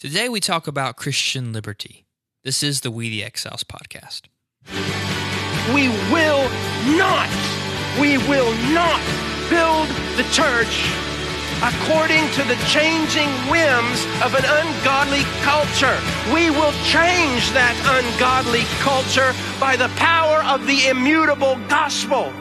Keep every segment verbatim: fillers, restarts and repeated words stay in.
Today we talk about Christian liberty. This is the We the Exiles podcast. We will not, we will not build the church according to the changing whims of an ungodly culture. We will change that ungodly culture by the power of the immutable gospel.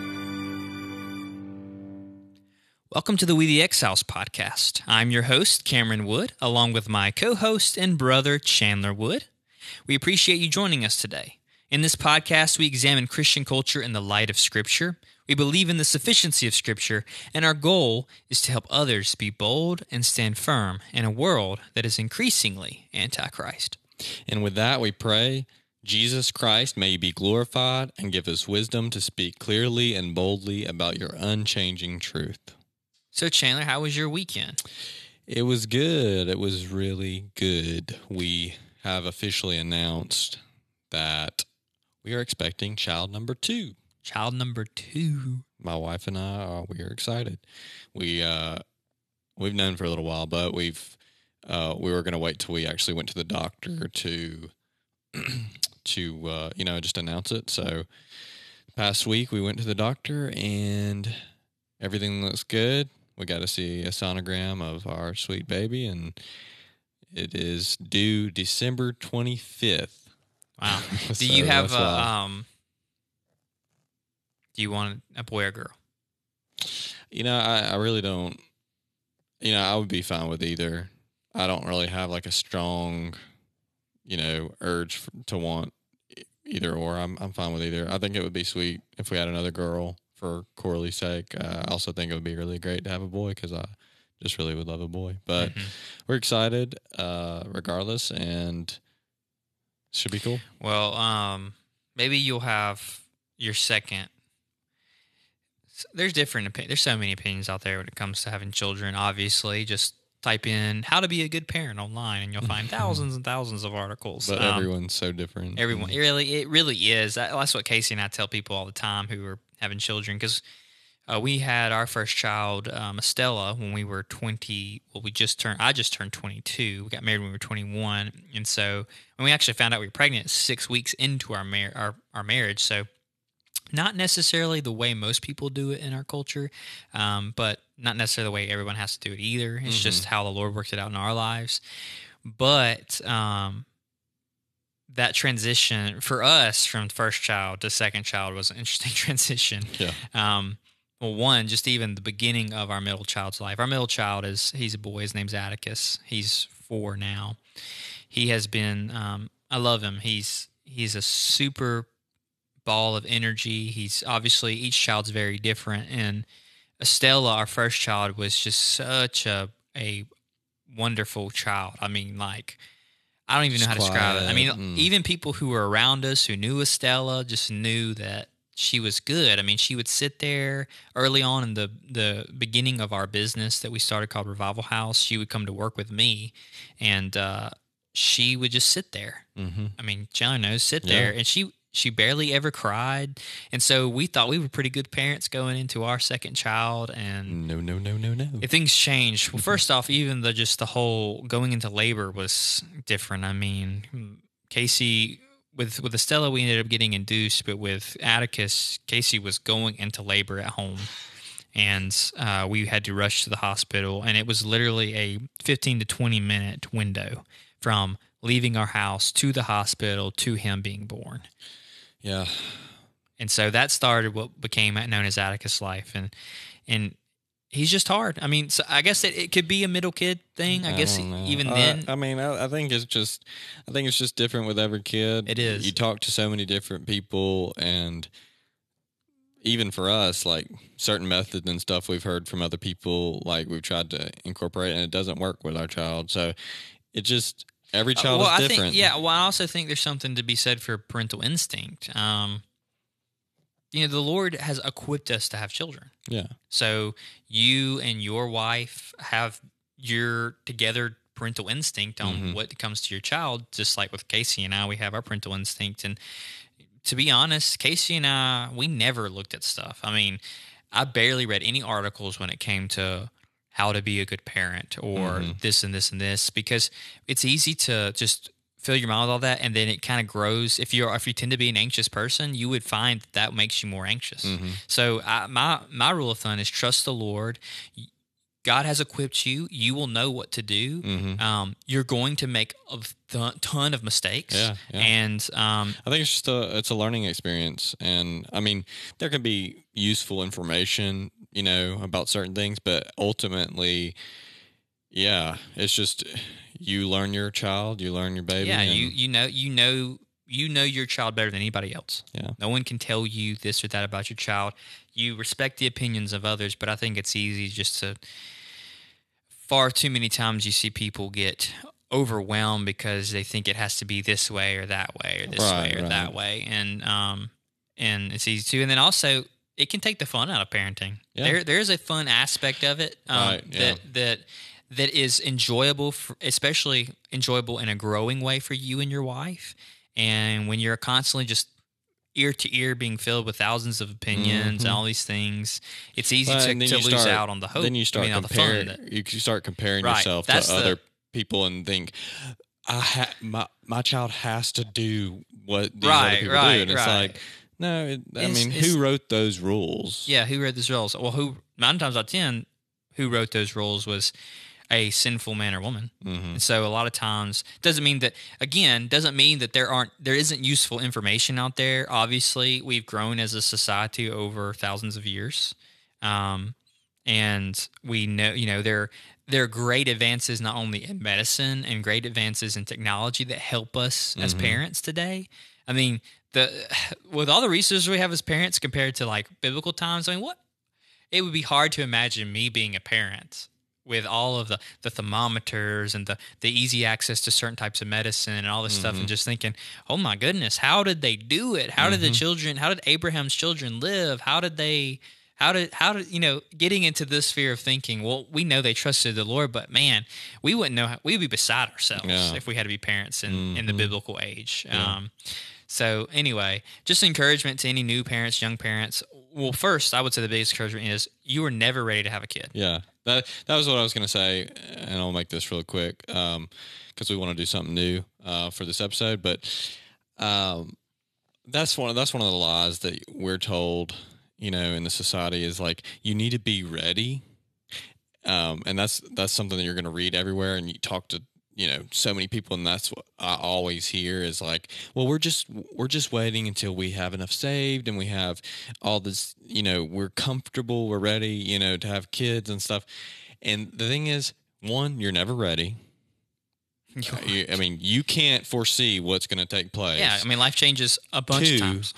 Welcome to the We the Exiles podcast. I'm your host, Cameron Wood, along with my co-host and brother, Chandler Wood. We appreciate you joining us today. In this podcast, we examine Christian culture in the light of Scripture. We believe in the sufficiency of Scripture, and our goal is to help others be bold and stand firm in a world that is increasingly anti-Christ. And with that, we pray, Jesus Christ, may you be glorified and give us wisdom to speak clearly and boldly about your unchanging truth. So, Chandler, how was your weekend? It was good. It was really good. We have officially announced that we are expecting child number two. Child number two. My wife and I, uh, we are excited. We, uh, we've known for a little while, but we've, uh, we were going to wait till we actually went to the doctor to, to, uh, you know, just announce it. So past week we went to the doctor and everything looks good. We got to see a sonogram of our sweet baby, and it is due December twenty-fifth. Wow. Do So you have that's a, wild. um, do you want a boy or girl? You know, I, I really don't, you know, I would be fine with either. I don't really have like a strong, you know, urge f- to want e- either or. I'm I'm fine with either. I think it would be sweet if we had another girl for Corley's sake. Uh, I also think it would be really great to have a boy because I just really would love a boy. But Mhm. we're excited uh, regardless, and it should be cool. Well, um, maybe you'll have your second. There's different opinions. There's so many opinions out there when it comes to having children. Obviously, just type in how to be a good parent online, and you'll find thousands and thousands of articles. But Um, everyone's so different. Everyone, it really, it really is. That- That's what Casey and I tell people all the time who are having children, because uh, we had our first child, um, Estella, when we were twenty. Well, we just turned. I just turned twenty-two. We got married when we were twenty-one, and so when we actually found out we were pregnant, six weeks into our mar- our, our marriage. So, not necessarily the way most people do it in our culture, um, but not necessarily the way everyone has to do it either. It's Mm-hmm. just how the Lord worked it out in our lives. But um, that transition for us from first child to second child was an interesting transition. Yeah. Um, well, one, just even the beginning of our middle child's life. Our middle child is, he's a boy. His name's Atticus. He's four now. He has been, um, I love him. He's, he's a super ball of energy. He's obviously, each child's very different. And Estella, our first child, was just such a, a wonderful child. I mean, like, I don't even know how to Just describe it. I mean, quiet, mm. even people who were around us who knew Estella just knew that she was good. I mean, she would sit there early on in the, the beginning of our business that we started called Revival House. She would come to work with me, and uh, she would just sit there. Mm-hmm. I mean, John knows, sit Yeah. there. And she she barely ever cried. And so we thought we were pretty good parents going into our second child. And No, no, no, no, no. if things changed, well, first off, even the just the whole going into labor was different. I mean, Casey, with with Estella, we ended up getting induced, but with Atticus, Casey was going into labor at home. And uh, we had to rush to the hospital, and it was literally a fifteen to twenty minute window from leaving our house to the hospital to him being born. Yeah. And so that started what became known as Atticus life. And and he's just hard. I mean, so I guess it, it could be a middle kid thing. I, I guess don't know. even Uh, then. I mean, I, I think it's just, I think it's just different with every kid. It is. You talk to so many different people, and even for us, like certain methods and stuff we've heard from other people, like we've tried to incorporate, and it doesn't work with our child. So it just, every child well, is I different. think, yeah. Well, I also think there's something to be said for parental instinct. Um, you know, the Lord has equipped us to have children. Yeah. So you and your wife have your together parental instinct on Mhm. what comes to your child, just like with Casey and I, we have our parental instinct. And to be honest, Casey and I, we never looked at stuff. I mean, I barely read any articles when it came to how to be a good parent or Mm-hmm. this and this and this, because it's easy to just fill your mind with all that, and then it kind of grows. If you're if you tend to be an anxious person, you would find that, that makes you more anxious. Mm-hmm. So I, my my rule of thumb is trust the Lord. God has equipped you. You will know what to do. Mm-hmm. Um, you're going to make a th- ton of mistakes. Yeah, yeah. And um, I think it's just a it's a learning experience, and I mean there can be useful information, you know, about certain things, but ultimately, yeah, it's just you learn your child, you learn your baby. yeah, and, you you know you know you know your child better than anybody else. Yeah. No one can tell you this or that about your child. You respect the opinions of others, but I think it's easy just to. Far too many times you see people get overwhelmed because they think it has to be this way or that way or this Right, way or right. that way, and um, and it's easy to. And then also, it can take the fun out of parenting. Yeah. There, there is a fun aspect of it um, Right, yeah. that that that is enjoyable, for, especially enjoyable in a growing way for you and your wife. And when you're constantly just ear to ear being filled with thousands of opinions Mhm. and all these things, it's easy Well, to, and then to you lose start- out on the hope. Then you start I mean, on the comparing. fun that- You you start comparing Right, yourself to that's the- other people and think, I ha- my my child has to do what these other Right, people right, do, and it's right. like, no, it, I It's- mean, it's- who wrote those rules? Yeah, who wrote those rules? Well, who nine times out of ten, who wrote those rules was a sinful man or woman. Mm-hmm. And so a lot of times doesn't mean that again doesn't mean that there aren't there isn't useful information out there. Obviously, we've grown as a society over thousands of years, um, and we know you know there there are great advances not only in medicine and great advances in technology that help us as Mhm. parents today. I mean, the with all the resources we have as parents compared to like biblical times, I mean, what it would be hard to imagine me being a parent with all of the, the thermometers and the, the easy access to certain types of medicine and all this stuff, and just thinking, oh my goodness, how did they do it? How did the children, how did Abraham's children live? How did they, how did, how did, you know, getting into this sphere of thinking, well, we know they trusted the Lord, but man, we wouldn't know, how, we'd be beside ourselves Yeah. if we had to be parents in, in the biblical age. Yeah. Um, so anyway, just encouragement to any new parents, young parents. Well, first, I would say the biggest encouragement is you are never ready to have a kid. Yeah, that that was what I was going to say, and I'll make this real quick because we want to do something new uh, for this episode. But um, that's one. That's one of the lies that we're told, you know, in the society is like you need to be ready, um, and that's that's something that you're going to read everywhere, and you talk to you know so many people, and that's what I always hear is like, well, we're just we're just waiting until we have enough saved and we have all this, you know, we're comfortable, we're ready, you know, to have kids and stuff. And the thing is, one, you're never ready. Uh, you, I mean, you can't foresee what's going to take place. Yeah, I mean, life changes a bunch Two, of times.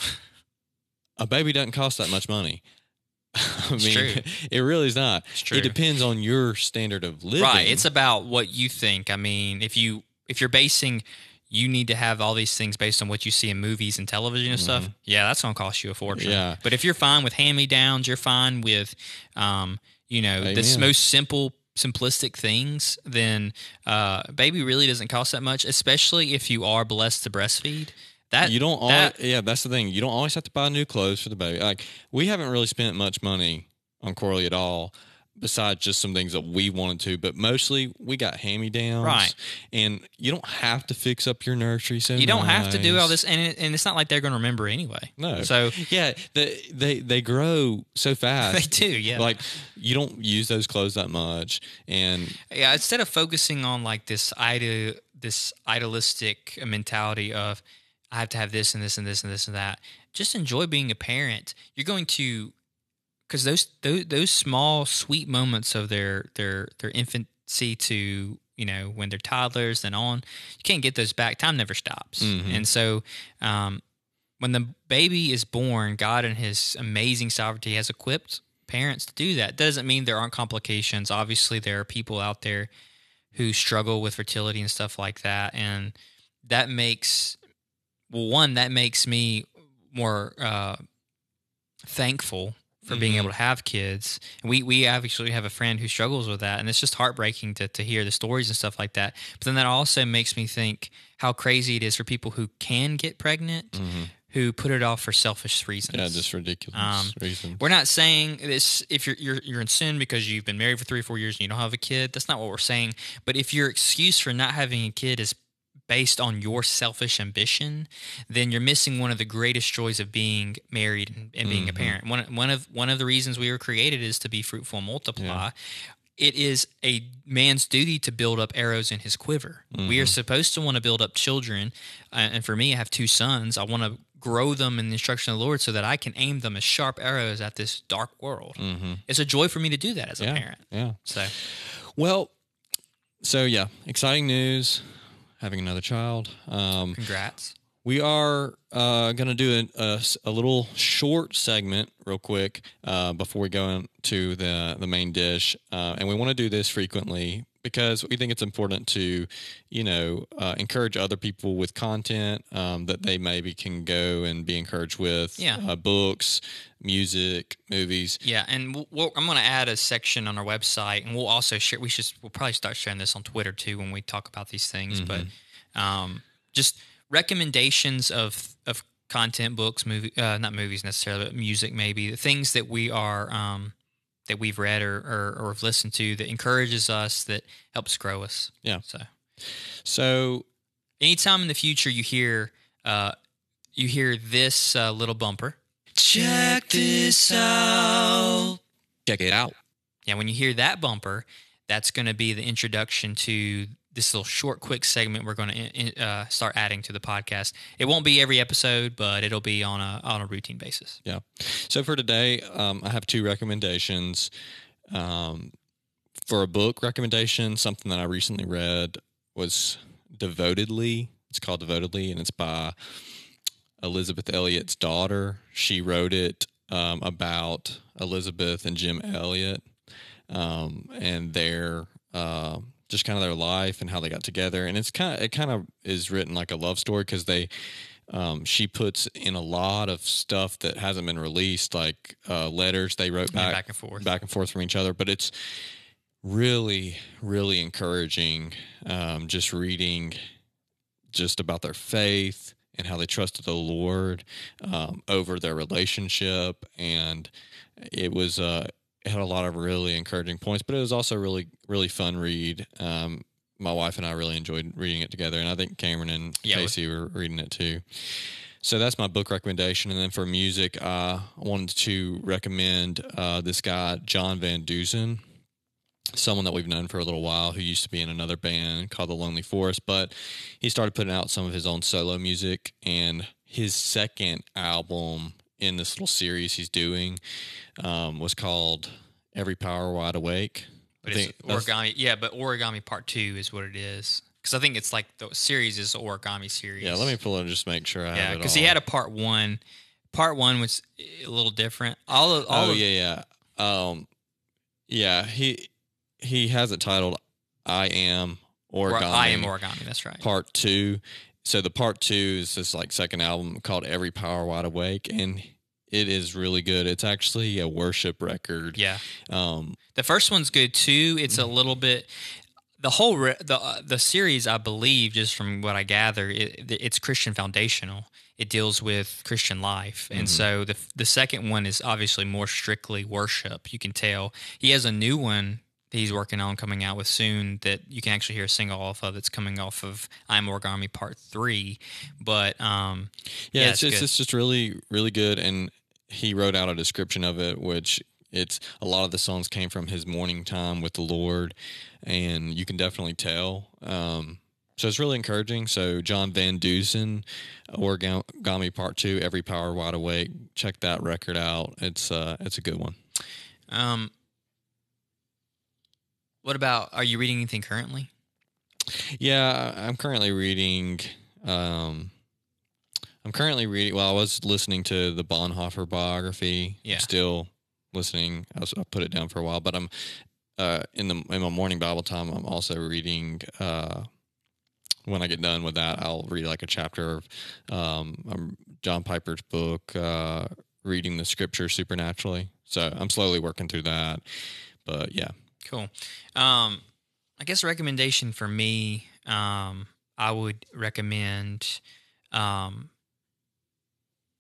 A baby doesn't cost that much money. I It's mean, true. it really is not. It's true. It depends on your standard of living. Right. It's about what you think. I mean, if you if you're basing you need to have all these things based on what you see in movies and television and stuff, yeah, that's going to cost you a fortune. Yeah. But if you're fine with hand-me-downs, you're fine with, um, you know, this Amen. most simple, simplistic things, then uh, baby really doesn't cost that much, especially if you are blessed to breastfeed. That You don't always, that, yeah, that's the thing. You don't always have to buy new clothes for the baby. Like, we haven't really spent much money on Corley at all, besides just some things that we wanted to, but mostly we got hand-me-downs. Right. And you don't have to fix up your nursery so you don't have to do nice. all this, and it, and it's not like they're going to remember anyway. No. So Yeah, they, they, they grow so fast. they do, yeah. Like, you don't use those clothes that much. And Yeah, instead of focusing on like this idol, this idealistic mentality of I have to have this and this and this and this and that, just enjoy being a parent. You're going to, because those, those those small sweet moments of their their their infancy to you know when they're toddlers and on, you can't get those back. Time never stops, Mhm. and so um, when the baby is born, God in His amazing sovereignty has equipped parents to do that. Doesn't mean there aren't complications. Obviously, there are people out there who struggle with fertility and stuff like that, and that makes well, one that makes me more uh, thankful for being Mhm. able to have kids. And we we actually have a friend who struggles with that, and it's just heartbreaking to to hear the stories and stuff like that. But then that also makes me think how crazy it is for people who can get pregnant, Mhm. who put it off for selfish reasons. Yeah, just ridiculous Um, reasons. We're not saying this if you're, you're you're in sin because you've been married for three or four years and you don't have a kid. That's not what we're saying. But if your excuse for not having a kid is based on your selfish ambition, then you're missing one of the greatest joys of being married and, and being Mm-hmm. a parent. One one of one of the reasons we were created is to be fruitful and multiply. It is a man's duty to build up arrows in his quiver. We Mm-hmm. are supposed to want to build up children, uh, and for me, I have two sons. I want to grow them in the instruction of the Lord so that I can aim them as sharp arrows at this dark world. Mm-hmm. It's a joy for me to do that as a Yeah, parent. yeah. So, Well, so yeah, exciting news. Having another child. Um, congrats. we are uh, going to do a, a, a little short segment real quick uh, before we go into the, the main dish. Uh, and we want to do this frequently because we think it's important to, you know, uh, encourage other people with content um, that they maybe can go and be encouraged with. Yeah. Uh, books, music, movies. Yeah, and we'll, we'll, I'm going to add a section on our website, and we'll also share. We should. We'll probably start sharing this on Twitter too when we talk about these things. Mm-hmm. But um, just recommendations of of content, books, movie, uh, not movies necessarily, but music maybe. The things that we are um, that we've read or, or or have listened to that encourages us, that helps grow us. Yeah. So, So, anytime in the future you hear uh, you hear this uh, little bumper. Check this out. check it out. Yeah, when you hear that bumper, that's going to be the introduction to this little short, quick segment we're going to uh, start adding to the podcast. It won't be every episode, but it'll be on a on a routine basis. Yeah. So for today, um, I have two recommendations. Um, for a book recommendation, something that I recently read was Devotedly. It's called Devotedly, and it's by Elizabeth Elliot's daughter. She wrote it um, about Elizabeth and Jim Elliot um, and their uh, just kind of their life and how they got together. And it's kind of it kind of is written like a love story because they um, she puts in a lot of stuff that hasn't been released, like uh, letters they wrote Yeah, back back and forth. back and forth from each other. But it's really, really encouraging. Um, just reading just about their faith and how they trusted the Lord um, over their relationship. And it was, uh, it had a lot of really encouraging points, but it was also really, really fun read. Um, my wife and I really enjoyed reading it together. And I think Cameron and Yeah, Casey were reading it too. So that's my book recommendation. And then for music, uh, I wanted to recommend uh, this guy, John Van Dusen, someone that we've known for a little while who used to be in another band called The Lonely Forest, but he started putting out some of his own solo music, and his second album in this little series he's doing um, was called Every Power Wide Awake. But I it's think that's- origami. Yeah, but origami part two is what it is. Because I think it's like the series is the origami series. Yeah, let me pull it and just make sure I Yeah, have it because all. he had a part one. Part one was a little different. All of all oh of, yeah, yeah, um, yeah. He he has it titled "I Am or Origami." I am origami. That's right. Part two. So the part two is this like second album called Every Power Wide Awake, and it is really good. It's actually a worship record. Yeah. Um, The first one's good too. It's a little bit the whole re- the uh, the series, I believe, just from what I gather, it, it's Christian foundational. It deals with Christian life, and so the the second one is obviously more strictly worship. You can tell he has a new one that he's working on coming out with soon that you can actually hear a single off of. That's coming off of I'm Origami Part Three, but um, yeah, Yeah, it's, it's it's good. it's just really really good, and he wrote out a description of it, which it's a lot of the songs came from his morning time with the Lord, and you can definitely tell. Um, so it's really encouraging. So John Van Dusen, Origami Part Two, Every Power Wide Awake. Check that record out. It's uh, it's a good one. um, what about? Are you reading anything currently? Yeah, I'm currently reading. Um, I'm currently reading. Well, I was listening to the Bonhoeffer biography. Yeah. I'm still listening. I, was, I put it down for a while, but I'm uh, in the in my morning Bible time. I'm also reading. Uh, when I get done with that, I'll read like a chapter of um, um, John Piper's book, uh, Reading the Scripture Supernaturally. So I'm slowly working through that. But yeah. Cool. Um, I guess a recommendation for me, um, I would recommend um,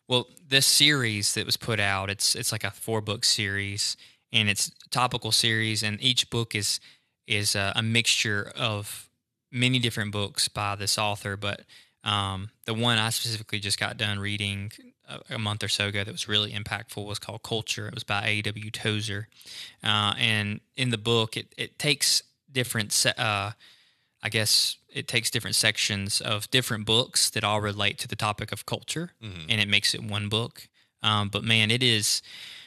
Well, this series that was put out, it's it's like a four book series, and it's a topical series, and each book is is a, a mixture of many different books by this author. But um, the one I specifically just got done reading a, a month or so ago that was really impactful was called Culture. It was by A W Tozer, uh, and in the book, it it takes different se- uh, I guess it takes different sections of different books that all relate to the topic of culture, mm-hmm. and it makes it one book. Um, but man, it is,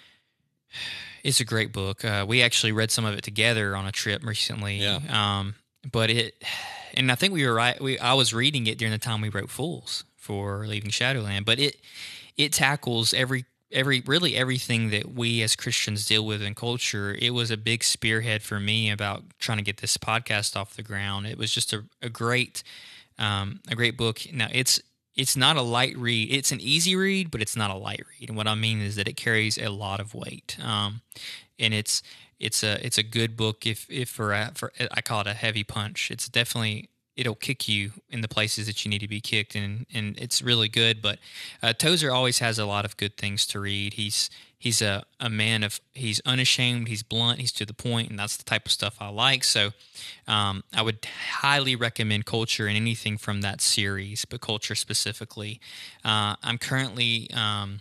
it's a great book. Uh, we actually read some of it together on a trip recently. Yeah. Um, but it, and I think we were right. We I was reading it during the time we wrote Fools for Leaving Shadowland, but it it tackles every. Every really everything that we as Christians deal with in culture. It was a big spearhead for me about trying to get this podcast off the ground. It was just a, a great, um, a great book. Now it's it's not a light read. It's an easy read, but it's not a light read. And what I mean is that it carries a lot of weight. Um, and it's it's a it's a good book. If if for a, for I call it a heavy punch. It's definitely. It'll kick you in the places that you need to be kicked, and and it's really good. But uh, Tozer always has a lot of good things to read. He's he's a, a man of he's unashamed, he's blunt, he's to the point, and that's the type of stuff I like. So um, I would highly recommend Culture and anything from that series, but Culture specifically. Uh, I'm currently um,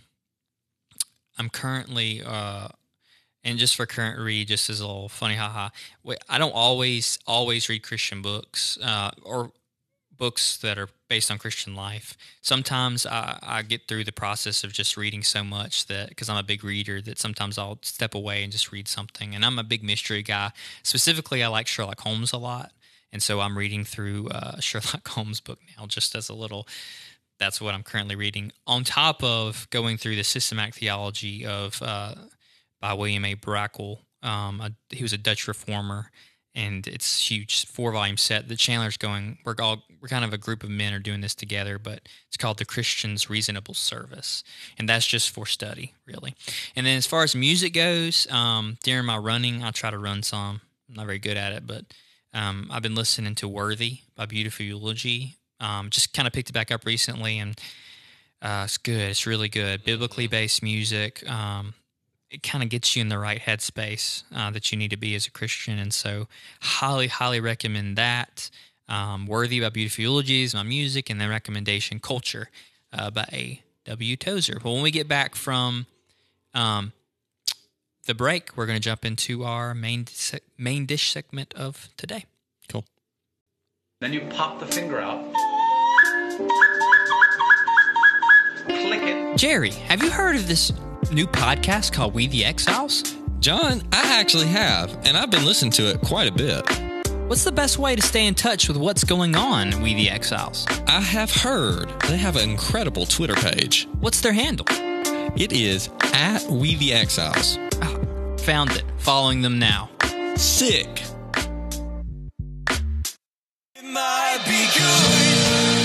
I'm currently. Uh, And just for current read, just as a little funny, haha, I don't always always read Christian books uh, or books that are based on Christian life. Sometimes I, I get through the process of just reading so much that, because I'm a big reader, that sometimes I'll step away and just read something. And I'm a big mystery guy. Specifically, I like Sherlock Holmes a lot. And so I'm reading through uh, a Sherlock Holmes book now, just as a little... That's what I'm currently reading, on top of going through the systematic theology of... Uh, by William A. Brakel. Um, a, he was a Dutch reformer, and it's huge, four-volume set. The Chandler's going, we're all, we're kind of a group of men are doing this together, but it's called The Christian's Reasonable Service, and that's just for study, really. And then as far as music goes, um, during my running, I try to run some. I'm not very good at it, but um, I've been listening to Worthy by Beautiful Eulogy. Um, just kind of picked it back up recently, and uh, it's good. It's really good. Biblically based music. Um, it kind of gets you in the right headspace uh, that you need to be as a Christian. And so highly, highly recommend that. Um, Worthy by Beautiful Eulogies, my music, and then recommendation Culture uh, by A W Tozer. Well, when we get back from um, the break, we're going to jump into our main se- main dish segment of today. Cool. Then you pop the finger out. Click it. Jerry, have you heard of this new podcast called We the Exiles? John, I actually have, and I've been listening to it quite a bit. What's the best way to stay in touch with what's going on at We the Exiles? I have heard they have an incredible Twitter page. What's their handle? It is at We the Exiles. Oh, found it. Following them now. Sick. It might be good.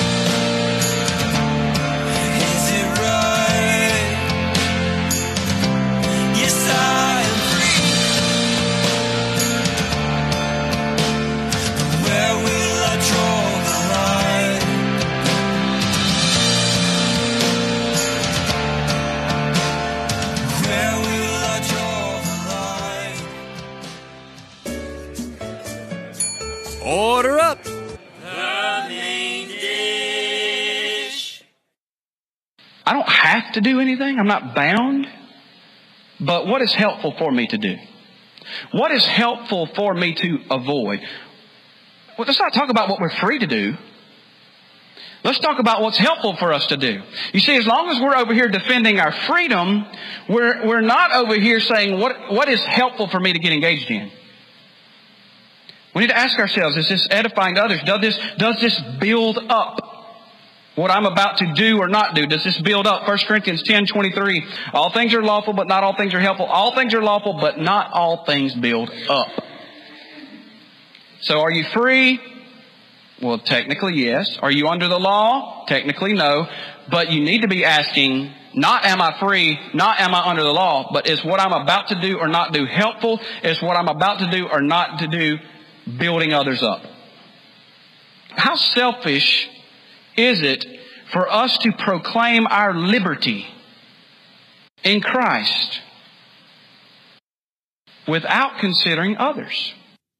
Order up! The main dish. I don't have to do anything. I'm not bound. But what is helpful for me to do? What is helpful for me to avoid? Well, let's not talk about what we're free to do. Let's talk about what's helpful for us to do. You see, as long as we're over here defending our freedom, we're, we're not over here saying, what, what is helpful for me to get engaged in? We need to ask ourselves, is this edifying to others? Does this, does this build up what I'm about to do or not do? Does this build up? First Corinthians ten twenty-three. All things are lawful, but not all things are helpful. All things are lawful, but not all things build up. So are you free? Well, technically, yes. Are you under the law? Technically, no. But you need to be asking, not am I free, not am I under the law, but is what I'm about to do or not do helpful? Is what I'm about to do or not to do building others up? How selfish is it for us to proclaim our liberty in Christ without considering others.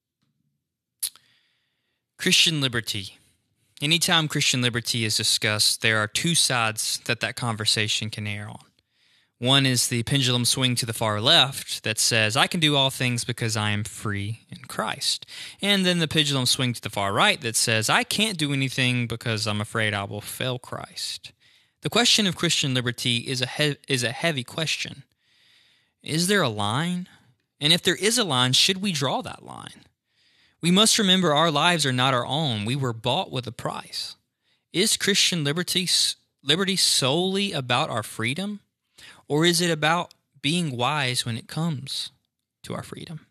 Christian liberty. Anytime Christian liberty is discussed, there are two sides that that conversation can err on. One is the pendulum swing to the far left that says, I can do all things because I am free in Christ. And then the pendulum swing to the far right that says, I can't do anything because I'm afraid I will fail Christ. The question of Christian liberty is a he- is a heavy question. Is there a line? And if there is a line, should we draw that line? We must remember our lives are not our own. We were bought with a price. Is Christian liberty liberty solely about our freedom? Or is it about being wise when it comes to our freedom?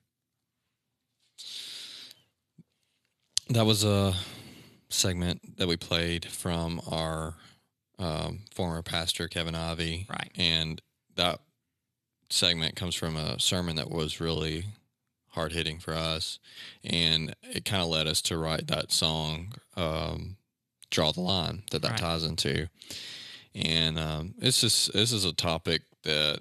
That was a segment that we played from our um, former pastor, Kevin Ivey. Right. And that segment comes from a sermon that was really hard-hitting for us. And it kind of led us to write that song, um, Draw the Line, that that Right. ties into. And um, it's just, this is a topic that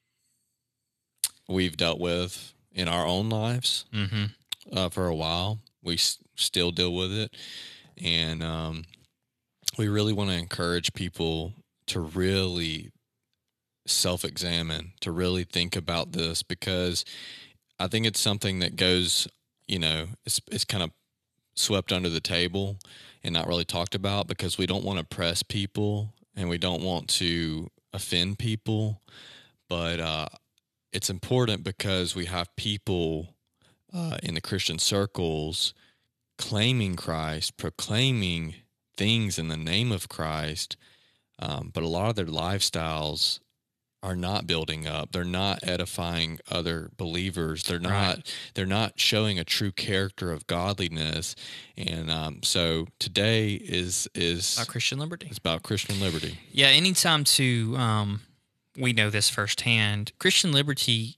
we've dealt with in our own lives Mm-hmm. uh, for a while. We s- still deal with it. And um, we really want to encourage people to really self-examine, to really think about this, because I think it's something that goes, you know, it's it's kind of swept under the table and not really talked about, because we don't want to press people and we don't want to offend people. But uh, it's important because we have people uh, in the Christian circles claiming Christ, proclaiming things in the name of Christ, um, but a lot of their lifestyles are not building up. They're not edifying other believers. They're not. Right. They're not showing a true character of godliness. And um, so today is is About Christian liberty. is about Christian liberty. Yeah, anytime to, um, we know this firsthand, Christian liberty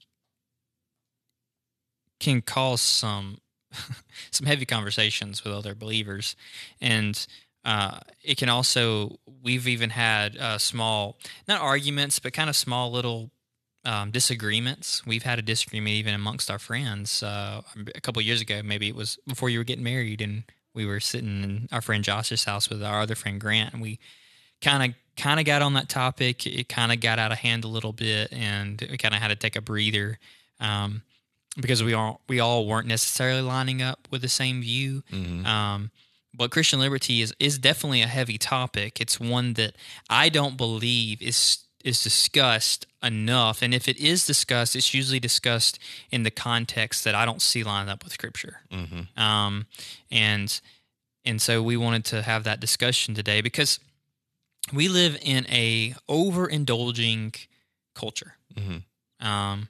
can cause some some heavy conversations with other believers. And uh, it can also, we've even had uh, small, not arguments, but kind of small little um, disagreements. We've had a disagreement even amongst our friends uh, a couple of years ago. Maybe it was before you were getting married, and we were sitting in our friend Josh's house with our other friend Grant, and we kind of kind of got on that topic. It kind of got out of hand a little bit, and we kind of had to take a breather um, because we all we all weren't necessarily lining up with the same view. Mm-hmm. Um, but Christian liberty is is definitely a heavy topic. It's one that I don't believe is is discussed enough, and if it is discussed, it's usually discussed in the context that I don't see lined up with Scripture. Mm-hmm. Um, and and so we wanted to have that discussion today because we live in a overindulging culture. Mm-hmm. Um,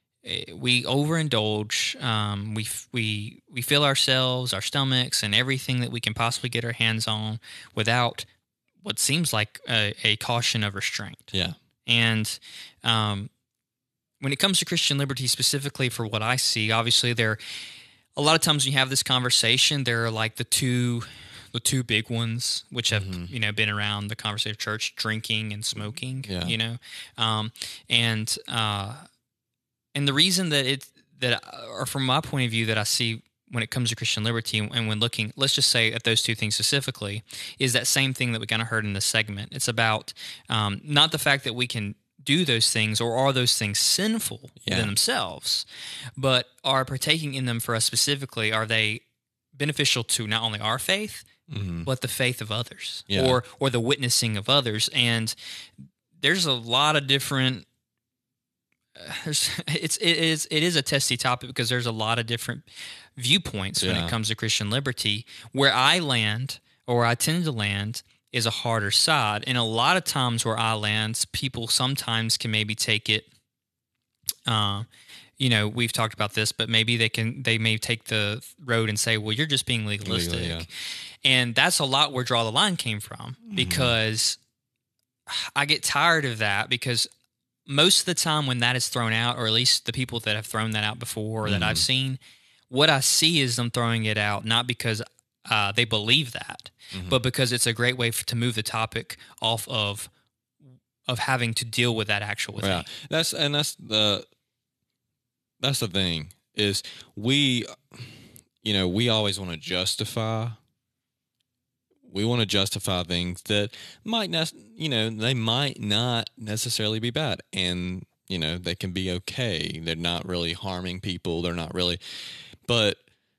we overindulge. Um, we we we fill ourselves, our stomachs, and everything that we can possibly get our hands on without what seems like a, a caution of restraint. Yeah. And um, when it comes to Christian liberty, specifically for what I see, obviously there, a lot of times when you have this conversation, there are like the two, the two big ones, which have Mhm. you know been around the conversation of church: drinking and smoking. Yeah. You know, um, and uh, and the reason that it that, or from my point of view, that I see when it comes to Christian liberty, and when looking, let's just say at those two things specifically, is that same thing that we kind of heard in this segment. It's about um, not the fact that we can do those things, or are those things sinful Yeah. in themselves, but are partaking in them for us specifically, are they beneficial to not only our faith, Mm-hmm. but the faith of others, Yeah. or or the witnessing of others. And there's a lot of different uh, there's it's it is it is a testy topic because there's a lot of different viewpoints when Yeah. it comes to Christian liberty. Where I land, or I tend to land, is a harder side, and a lot of times where I land, people sometimes can maybe take it. Uh, you know, we've talked about this, but maybe they can they may take the road and say, "Well, you're just being legalistic," Legally, yeah. and that's a lot where Draw the Line came from, because I get tired of that, because most of the time when that is thrown out, or at least the people that have thrown that out before, or that I've seen, what I see is them throwing it out not because uh, they believe that, but because it's a great way f- to move the topic off of of having to deal with that actual thing. Yeah, that's and that's the that's the thing is we, you know, we always want to justify. We want to justify things that might not, you know, they might not necessarily be bad, and you know, they can be okay. They're not really harming people. They're not really, but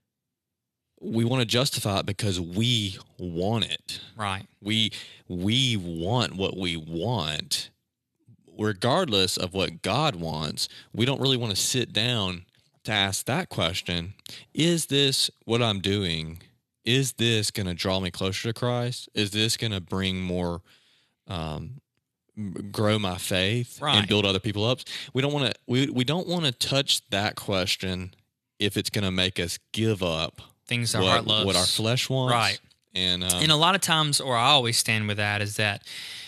we want to justify it because we want it. Right. We we want what we want, regardless of what God wants. We don't really want to sit down to ask that question: is this what I'm doing? Is this going to draw me closer to Christ? Is this going to bring more, um, grow my faith Right. and build other people up? We don't want to. We we don't want to touch that question if it's going to make us give up Things our what, heart loves. what our flesh wants. Right. And um, And a lot of times, or I always stand with that, is that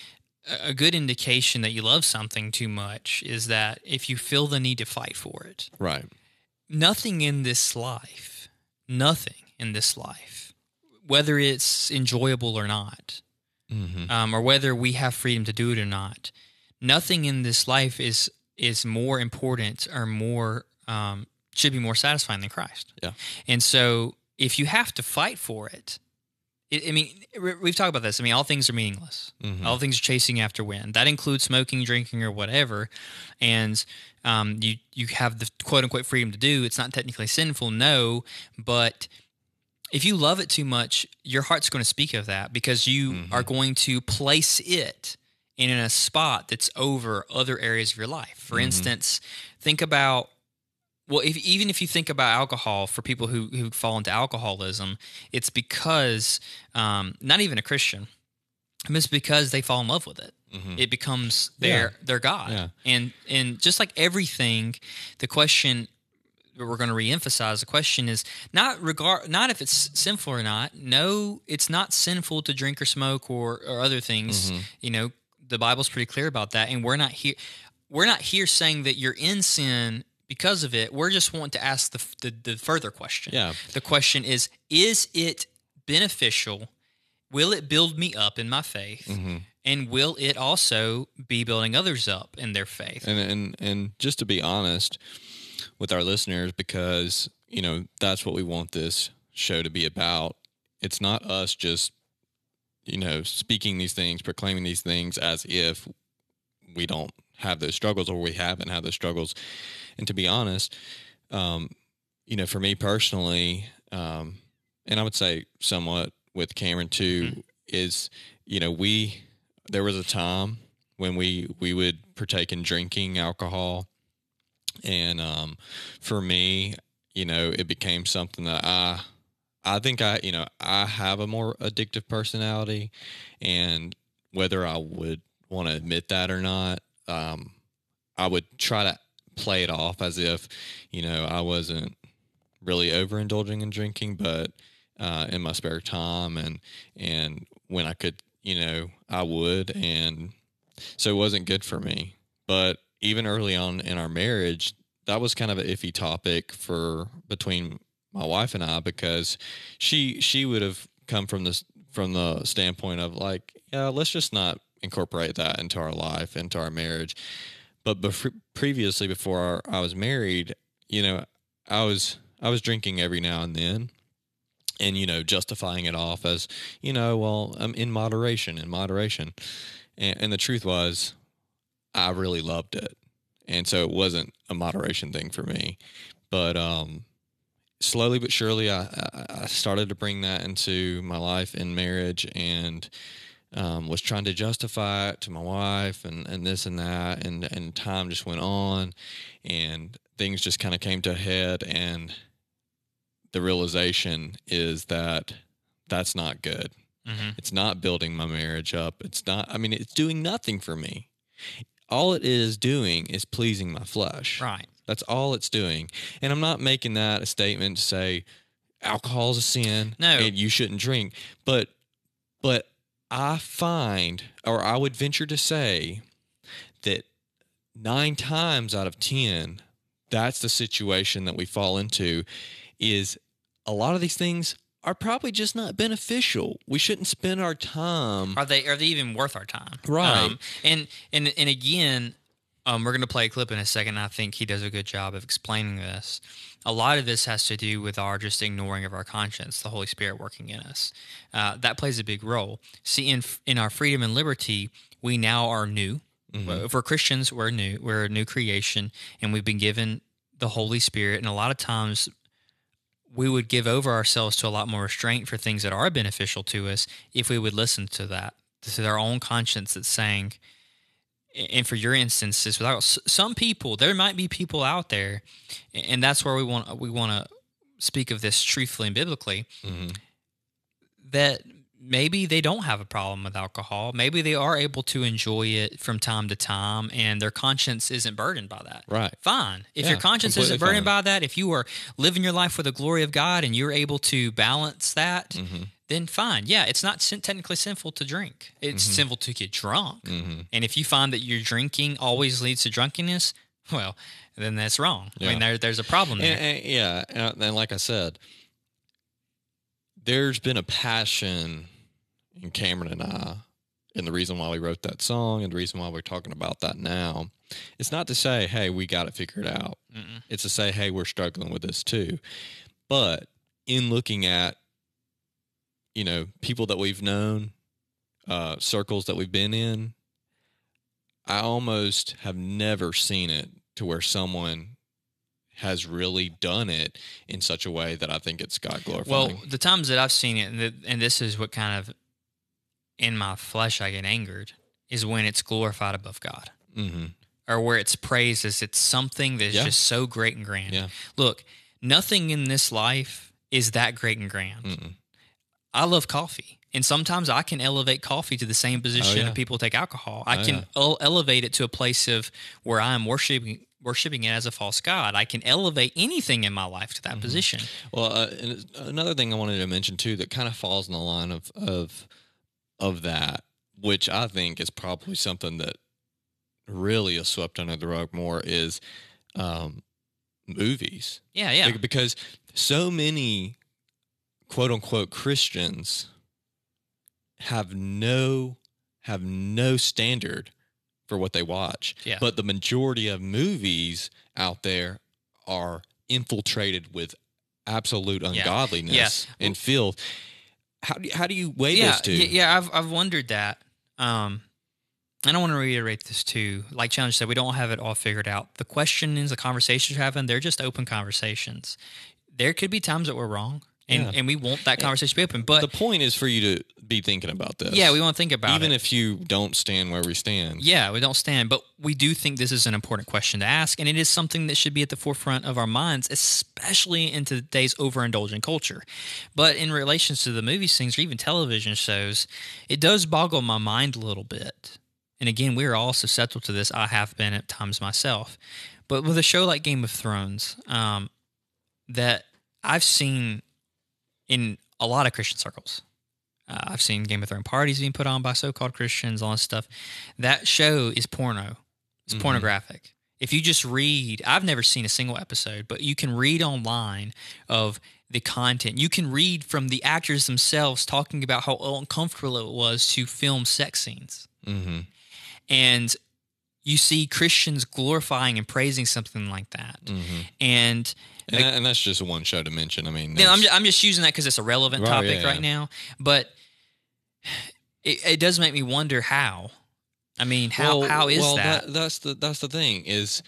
a good indication that you love something too much is that if you feel the need to fight for it. right. Nothing in this life, nothing in this life, whether it's enjoyable or not, Mm-hmm. um, or whether we have freedom to do it or not, nothing in this life is is more important or more um, should be more satisfying than Christ. Yeah. And so, if you have to fight for it, it I mean, we've talked about this. I mean, all things are meaningless. Mhm. All things are chasing after wind. That includes smoking, drinking, or whatever. And um, you you have the quote unquote freedom to do. It's not technically sinful, no, but if you love it too much, your heart's going to speak of that because you Mhm. are going to place it in a spot that's over other areas of your life. For Mhm. instance, think about, well, if, even if you think about alcohol, for people who, who fall into alcoholism, it's because, um, not even a Christian, it's because they fall in love with it. Mhm. It becomes their Yeah. their God. Yeah. And and just like everything, the question we're going to reemphasize, the question is not regard not if it's sinful or not. No, it's not sinful to drink or smoke or, or other things. Mhm. You know, the Bible's pretty clear about that, and we're not here we're not here saying that you're in sin because of it. We're just wanting to ask the the, the further question. Yeah. The question is, is it beneficial? Will it build me up in my faith? Mhm. And will it also be building others up in their faith? And and and just to be honest with our listeners, because you know that's what we want this show to be about. It's not us just you know speaking these things, proclaiming these things as if we don't have those struggles or we haven't had those struggles. And to be honest, um, you know, for me personally, um, and I would say somewhat with Cameron too, Mm-hmm. is you know we there was a time when we we would partake in drinking alcohol. And um, for me, you know, it became something that I, I think I, you know, I have a more addictive personality, and whether I would want to admit that or not, um, I would try to play it off as if, you know, I wasn't really overindulging in drinking, but uh, in my spare time and and when I could, you know, I would, and so it wasn't good for me, but even early on in our marriage, that was kind of an iffy topic for between my wife and I, because she she would have come from this from the standpoint of like, yeah, let's just not incorporate that into our life, into our marriage. But bef- previously, before our, I was married, you know, I was I was drinking every now and then, and you know, justifying it off as, you know, well, I'm in moderation, in moderation, and, and the truth was, I really loved it. And so it wasn't a moderation thing for me, but, um, slowly but surely I, I, I started to bring that into my life in marriage, and, um, was trying to justify it to my wife and, and this and that. And, and time just went on and things just kind of came to a head. And the realization is that that's not good. Mm-hmm. It's not building my marriage up. It's not, I mean, it's doing nothing for me. All it is doing is pleasing my flesh. Right. That's all it's doing. And I'm not making that a statement to say alcohol is a sin No. and you shouldn't drink. But but I find, or I would venture to say, that nine times out of ten, that's the situation that we fall into, is a lot of these things are probably just not beneficial. We shouldn't spend our time. Are they are they even worth our time? Right. Um, and and and again, um, we're going to play a clip in a second. And I think he does a good job of explaining this. A lot of this has to do with our just ignoring of our conscience, the Holy Spirit working in us. Uh, that plays a big role. See, in in our freedom and liberty, we now are new. Mm-hmm. If we're Christians, we're new. We're a new creation, and we've been given the Holy Spirit. And a lot of times, we would give over ourselves to a lot more restraint for things that are beneficial to us if we would listen to that, to our own conscience that's saying. And for your instances, without some people, there might be people out there, and that's where we want we want to speak of this truthfully and biblically, mm-hmm. that maybe they don't have a problem with alcohol. Maybe they are able to enjoy it from time to time, and their conscience isn't burdened by that. Right. Fine. If yeah, your conscience isn't burdened fine. by that, if you are living your life for the glory of God and you're able to balance that, mm-hmm. then fine. Yeah, it's not sin- technically sinful to drink. It's mm-hmm. sinful to get drunk. Mm-hmm. And if you find that your drinking always leads to drunkenness, well, then that's wrong. Yeah. I mean, there, there's a problem there. And, and, yeah, and, and like I said, there's been a passion in Cameron and I, and the reason why we wrote that song and the reason why we're talking about that now, it's not to say, hey, we got it figured out. Mm-mm. It's to say, hey, we're struggling with this too. But in looking at, you know, people that we've known, uh, circles that we've been in, I almost have never seen it to where someone has really done it in such a way that I think it's God glorifying. Well, the times that I've seen it, and, the, and this is what kind of in my flesh I get angered, is when it's glorified above God. Mm-hmm. Or where it's praised as it's something that's yeah. just so great and grand. Yeah. Look, nothing in this life is that great and grand. Mm-mm. I love coffee, and sometimes I can elevate coffee to the same position oh, yeah. that people take alcohol. I oh, can yeah. ele- elevate it to a place of where I am worshiping worshiping it as a false god. I can elevate anything in my life to that mm-hmm. position. Well, uh, and another thing I wanted to mention too that kind of falls in the line of of of that, which I think is probably something that really is swept under the rug more, is um, movies. Yeah, yeah. Because so many quote unquote Christians have no have no standard for what they watch. Yeah. But the majority of movies out there are infiltrated with absolute ungodliness yeah. Yeah. and filth. How do you, how do you weigh yeah, those two? Yeah, I've I've wondered that. Um, and I want to reiterate this too. Like Challenge said, we don't have it all figured out. The questions, the conversations we're having, they're just open conversations. There could be times that we're wrong. And yeah. and we want that conversation to be open. But the point is for you to be thinking about this. Yeah, we want to think about Even it. Even if you don't stand where we stand. Yeah, we don't stand. But we do think this is an important question to ask. And it is something that should be at the forefront of our minds, especially in today's overindulgent culture. But in relation to the movie scenes or even television shows, it does boggle my mind a little bit. And again, we are all susceptible to this. I have been at times myself. But with a show like Game of Thrones, um, that I've seen in a lot of Christian circles. Uh, I've seen Game of Thrones parties being put on by so-called Christians, all this stuff. That show is porno. It's mm-hmm. pornographic. If you just read, I've never seen a single episode, but you can read online of the content. You can read from the actors themselves talking about how uncomfortable it was to film sex scenes. Mm-hmm. And you see Christians glorifying and praising something like that. Mm-hmm. And And, like, and that's just one show to mention. I mean, no, I'm just, I'm just using that because it's a relevant right, topic yeah, right yeah. now. But it, it does make me wonder how. I mean, how well, how is well, that? that? That's the that's the thing is.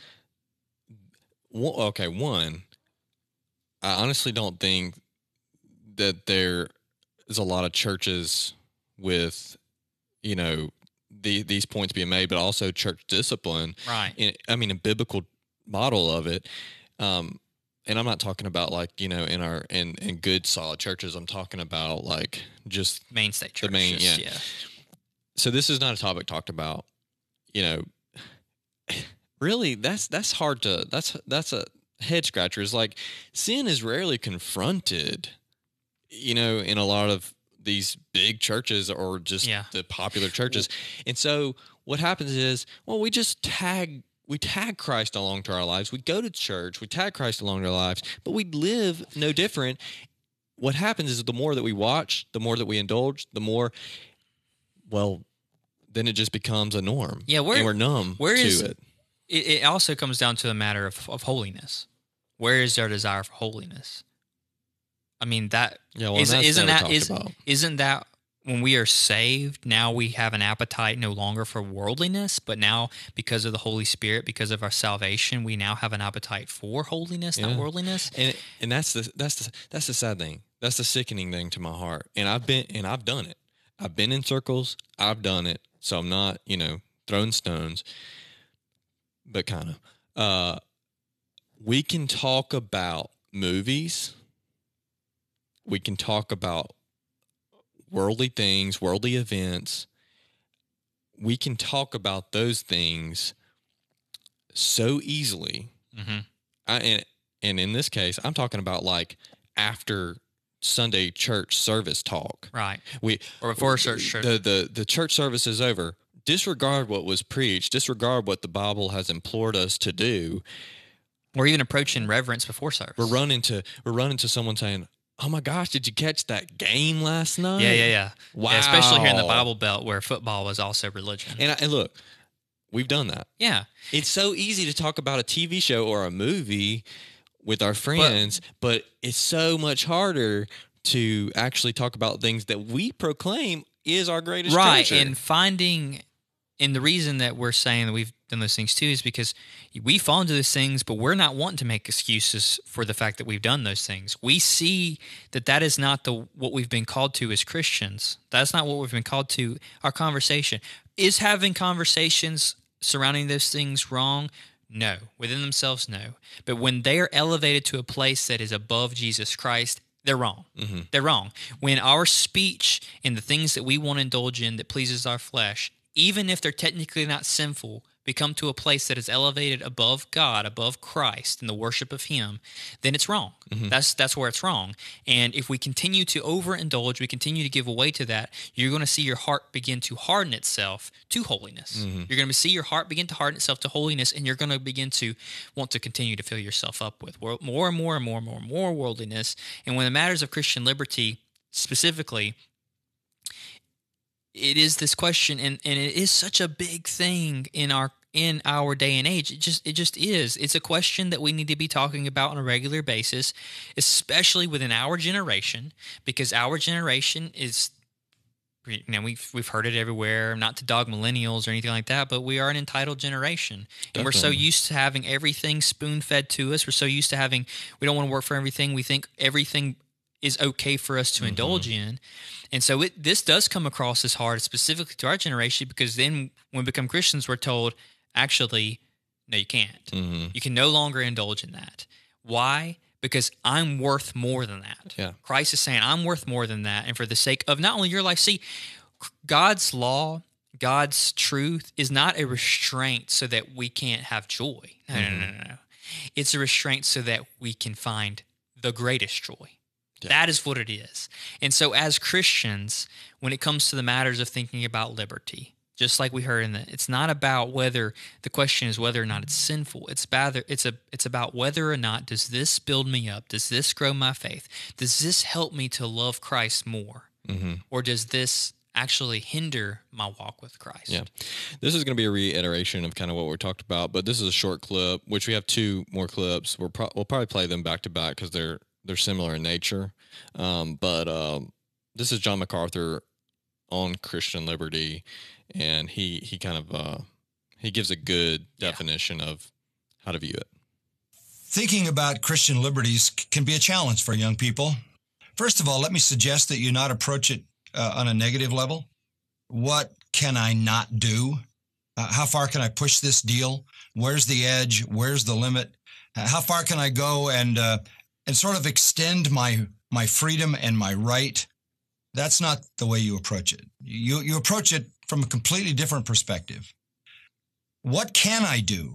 Okay, one. I honestly don't think that there is a lot of churches with, you know, the, these points being made, but also church discipline. Right. In, I mean, a biblical model of it. Um, And I'm not talking about like, you know, in our in, in good solid churches. I'm talking about like just mainstay churches. The main, yeah. yeah. So this is not a topic talked about. You know, really, that's that's hard to that's that's a head scratcher. Is like sin is rarely confronted. You know, in a lot of these big churches or just yeah. the popular churches, and so what happens is, well, we just tag. We tag Christ along to our lives. We go to church. We tag Christ along to our lives, but we live no different. what happens is the more that we watch, the more that we indulge, the more, well, then it just becomes a norm. Yeah, where, and we're numb where to is, it. it. It also comes down to a matter of, of holiness. Where is our desire for holiness? I mean, that Yeah, well, isn't, that's isn't never that talked is, about. isn't that when we are saved, now we have an appetite no longer for worldliness, but now because of the Holy Spirit, because of our salvation, we now have an appetite for holiness, Yeah. not worldliness. And and that's the that's the that's the sad thing. That's the sickening thing to my heart. And I've been and I've done it. I've been in circles. I've done it. So I'm not, you know, throwing stones, but kind of. Uh, we can talk about movies. We can talk about worldly things, worldly events. We can talk about those things so easily. Mm-hmm. I, and, and in this case, I'm talking about like after Sunday church service talk. Right. We Or before church service. The, the the church service is over. Disregard what was preached. Disregard what the Bible has implored us to do. Or even approaching reverence before service. We're running to we're running to someone saying, "Oh my gosh, did you catch that game last night?" Yeah, yeah, yeah. Wow. Yeah, especially here in the Bible Belt where football was also religion. And, I, and look, we've done that. Yeah. It's so easy to talk about a T V show or a movie with our friends, but, but it's so much harder to actually talk about things that we proclaim is our greatest Right. treasure. And finding, and the reason that we're saying that we've done those things too is because we fall into those things, but we're not wanting to make excuses for the fact that we've done those things. We see that that is not the what we've been called to as Christians. That's not what we've been called to. Our conversation is having conversations surrounding those things wrong. No, within themselves, no. But when they are elevated to a place that is above Jesus Christ, they're wrong. Mm-hmm. They're wrong. When our speech and the things that we want to indulge in that pleases our flesh, even if they're technically not sinful, become to a place that is elevated above God, above Christ, and the worship of Him, then it's wrong. Mm-hmm. That's that's where it's wrong. And if we continue to overindulge, we continue to give away to that, you're going to see your heart begin to harden itself to holiness. Mm-hmm. You're going to see your heart begin to harden itself to holiness, and you're going to begin to want to continue to fill yourself up with more and more and more and more and more worldliness. And when the matters of Christian liberty specifically, it is this question, and, and it is such a big thing in our in our day and age. It just it just is. It's a question that we need to be talking about on a regular basis, especially within our generation, because our generation is, you know, we've we've heard it everywhere. Not to dog millennials or anything like that, but we are an entitled generation, and we're so used to having everything spoon fed to us. We're so used to having. We don't want to work for everything. We think everything is okay for us to mm-hmm. indulge in. And so it, this does come across as hard, specifically to our generation, because then when we become Christians, we're told, actually, no, you can't. Mm-hmm. You can no longer indulge in that. Why? Because I'm worth more than that. Yeah. Christ is saying, I'm worth more than that. And for the sake of not only your life, see, God's law, God's truth is not a restraint so that we can't have joy. No, mm-hmm. no, no, no, no. It's a restraint so that we can find the greatest joy. Yeah. That is what it is. And so as Christians, when it comes to the matters of thinking about liberty, just like we heard in the, it's not about whether, the question is whether or not it's sinful. It's about, it's a, it's about whether or not does this build me up? Does this grow my faith? Does this help me to love Christ more? Mm-hmm. Or does this actually hinder my walk with Christ? Yeah. This is going to be a reiteration of kind of what we talked about, but this is a short clip, which we have two more clips. We're pro- we'll probably play them back to back because they're, they're similar in nature. Um, but um, this is John MacArthur on Christian liberty, and he, he kind of uh, he gives a good definition yeah. of how to view it. Thinking about Christian liberties can be a challenge for young people. First of all, let me suggest that you not approach it uh, on a negative level. What can I not do? Uh, how far can I push this deal? Where's the edge? Where's the limit? Uh, how far can I go and uh, and sort of extend my my freedom and my right? That's not the way you approach it. You you approach it from a completely different perspective. What can I do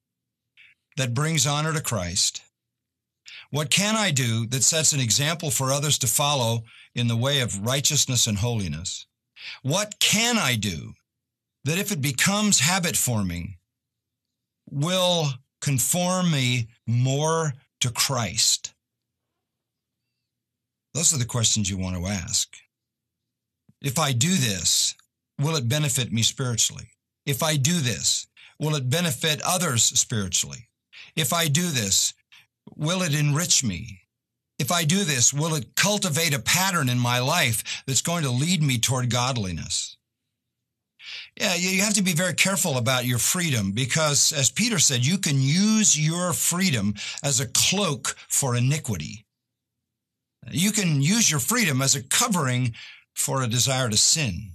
that brings honor to Christ? What can I do that sets an example for others to follow in the way of righteousness and holiness? What can I do that, if it becomes habit forming, will conform me more to Christ? Those are the questions you want to ask. If I do this, will it benefit me spiritually? If I do this, will it benefit others spiritually? If I do this, will it enrich me? If I do this, will it cultivate a pattern in my life that's going to lead me toward godliness? Yeah, you have to be very careful about your freedom because, as Peter said, you can use your freedom as a cloak for iniquity. You can use your freedom as a covering for a desire to sin.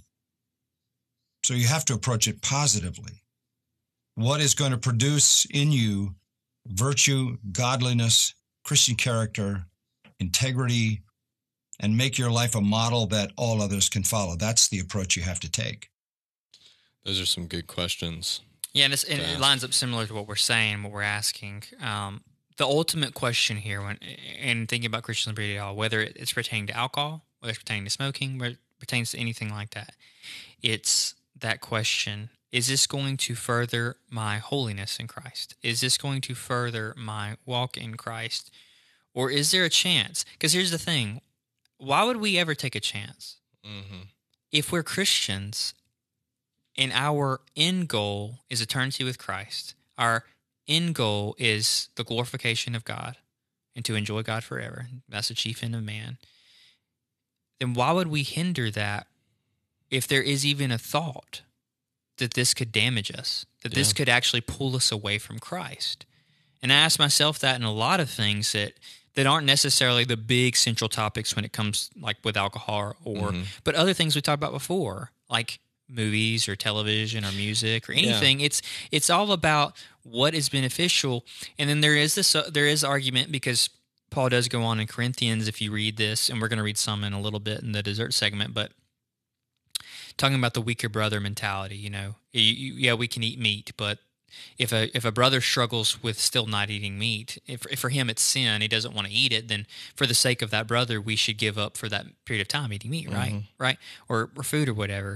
So you have to approach it positively. What is going to produce in you virtue, godliness, Christian character, integrity, and make your life a model that all others can follow? That's the approach you have to take. Those are some good questions. Yeah, and, it's, and it lines up similar to what we're saying, what we're asking. Um, the ultimate question here, when and thinking about Christian liberty at all, whether it's pertaining to alcohol, whether it's pertaining to smoking, whether it pertains to anything like that, it's that question: is this going to further my holiness in Christ? Is this going to further my walk in Christ? Or is there a chance? Because here's the thing: why would we ever take a chance? Mm-hmm. If we're Christians and our end goal is eternity with Christ, our end goal is the glorification of God and to enjoy God forever. That's the chief end of man. Then why would we hinder that if there is even a thought that this could damage us, that this Yeah. could actually pull us away from Christ? And I ask myself that in a lot of things that, that aren't necessarily the big central topics when it comes like with alcohol or, Mhm. but other things we talked about before, like movies or television or music or anything. Yeah. It's it's all about what is beneficial. And then there is this uh, there is argument, because Paul does go on in Corinthians, if you read this, and we're going to read some in a little bit in the dessert segment, but talking about the weaker brother mentality. You know, you, you, yeah, we can eat meat, but if a if a brother struggles with still not eating meat, if, if for him it's sin, he doesn't want to eat it, then for the sake of that brother, we should give up for that period of time eating meat, right? Mm-hmm. Right? Or, or food or whatever.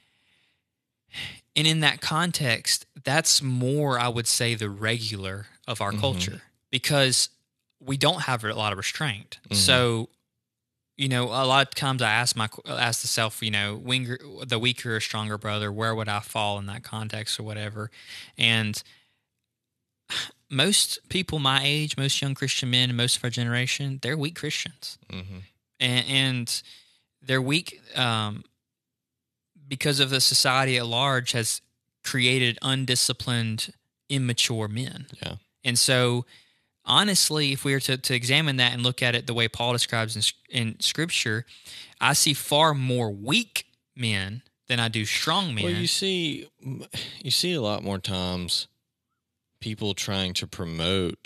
And in that context, that's more, I would say, the regular of our mm-hmm. culture, because we don't have a lot of restraint. Mm-hmm. So, you know, a lot of times I ask my ask the self, you know, winger, the weaker or stronger brother, where would I fall in that context or whatever? And most people my age, most young Christian men, and most of our generation, they're weak Christians, mm-hmm. and, and they're weak. Um, because of the society at large has created undisciplined, immature men. Yeah. And so, honestly, if we were to, to examine that and look at it the way Paul describes in, in Scripture, I see far more weak men than I do strong men. Well, you see, you see a lot more times people trying to promote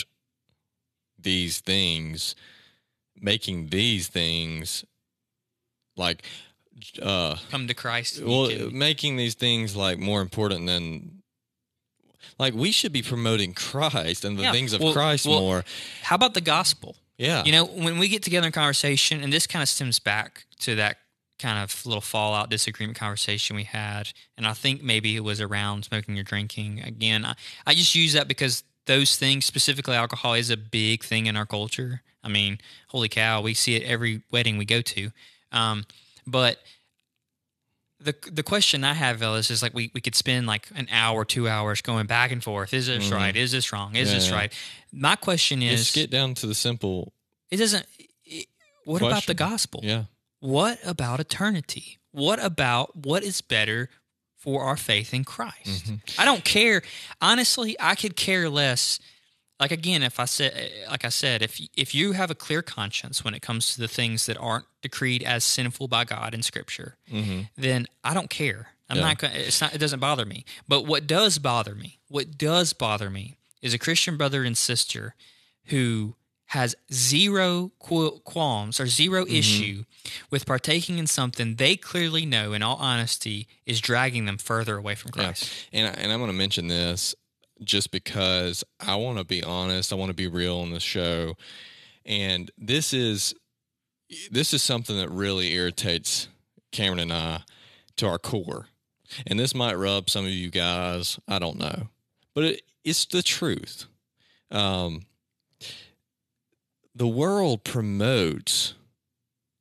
these things, making these things like... Uh, come to Christ. Well, making these things like more important than, like, we should be promoting Christ and the yeah. things of well, Christ well, more. How about the gospel? Yeah. You know, when we get together in conversation, and this kind of stems back to that kind of little fallout disagreement conversation we had, and I think maybe it was around smoking or drinking. Again, I, I just use that because those things, specifically alcohol, is a big thing in our culture. I mean, holy cow, we see it every wedding we go to. Um, But the the question I have, Ellis, is like we, we could spend like an hour, two hours going back and forth. Is this mm-hmm. right? Is this wrong? Is yeah, this yeah. right? My question is... Just get down to the simple... It doesn't... It, what question. About the gospel? Yeah. What about eternity? What about what is better for our faith in Christ? Mm-hmm. I don't care. Honestly, I could care less... Like, again, if I said, like I said, if if you have a clear conscience when it comes to the things that aren't decreed as sinful by God in Scripture, mm-hmm. then I don't care. I'm yeah. not going. It's not. It doesn't bother me. But what does bother me? What does bother me is a Christian brother and sister who has zero qualms or zero mm-hmm. issue with partaking in something they clearly know, in all honesty, is dragging them further away from Christ. Yeah. And I, and I'm going to mention this. Just because I want to be honest, I want to be real on this show, and this is this is something that really irritates Cameron and I to our core. And this might rub some of you guys, I don't know, but it, it's the truth. Um, the world promotes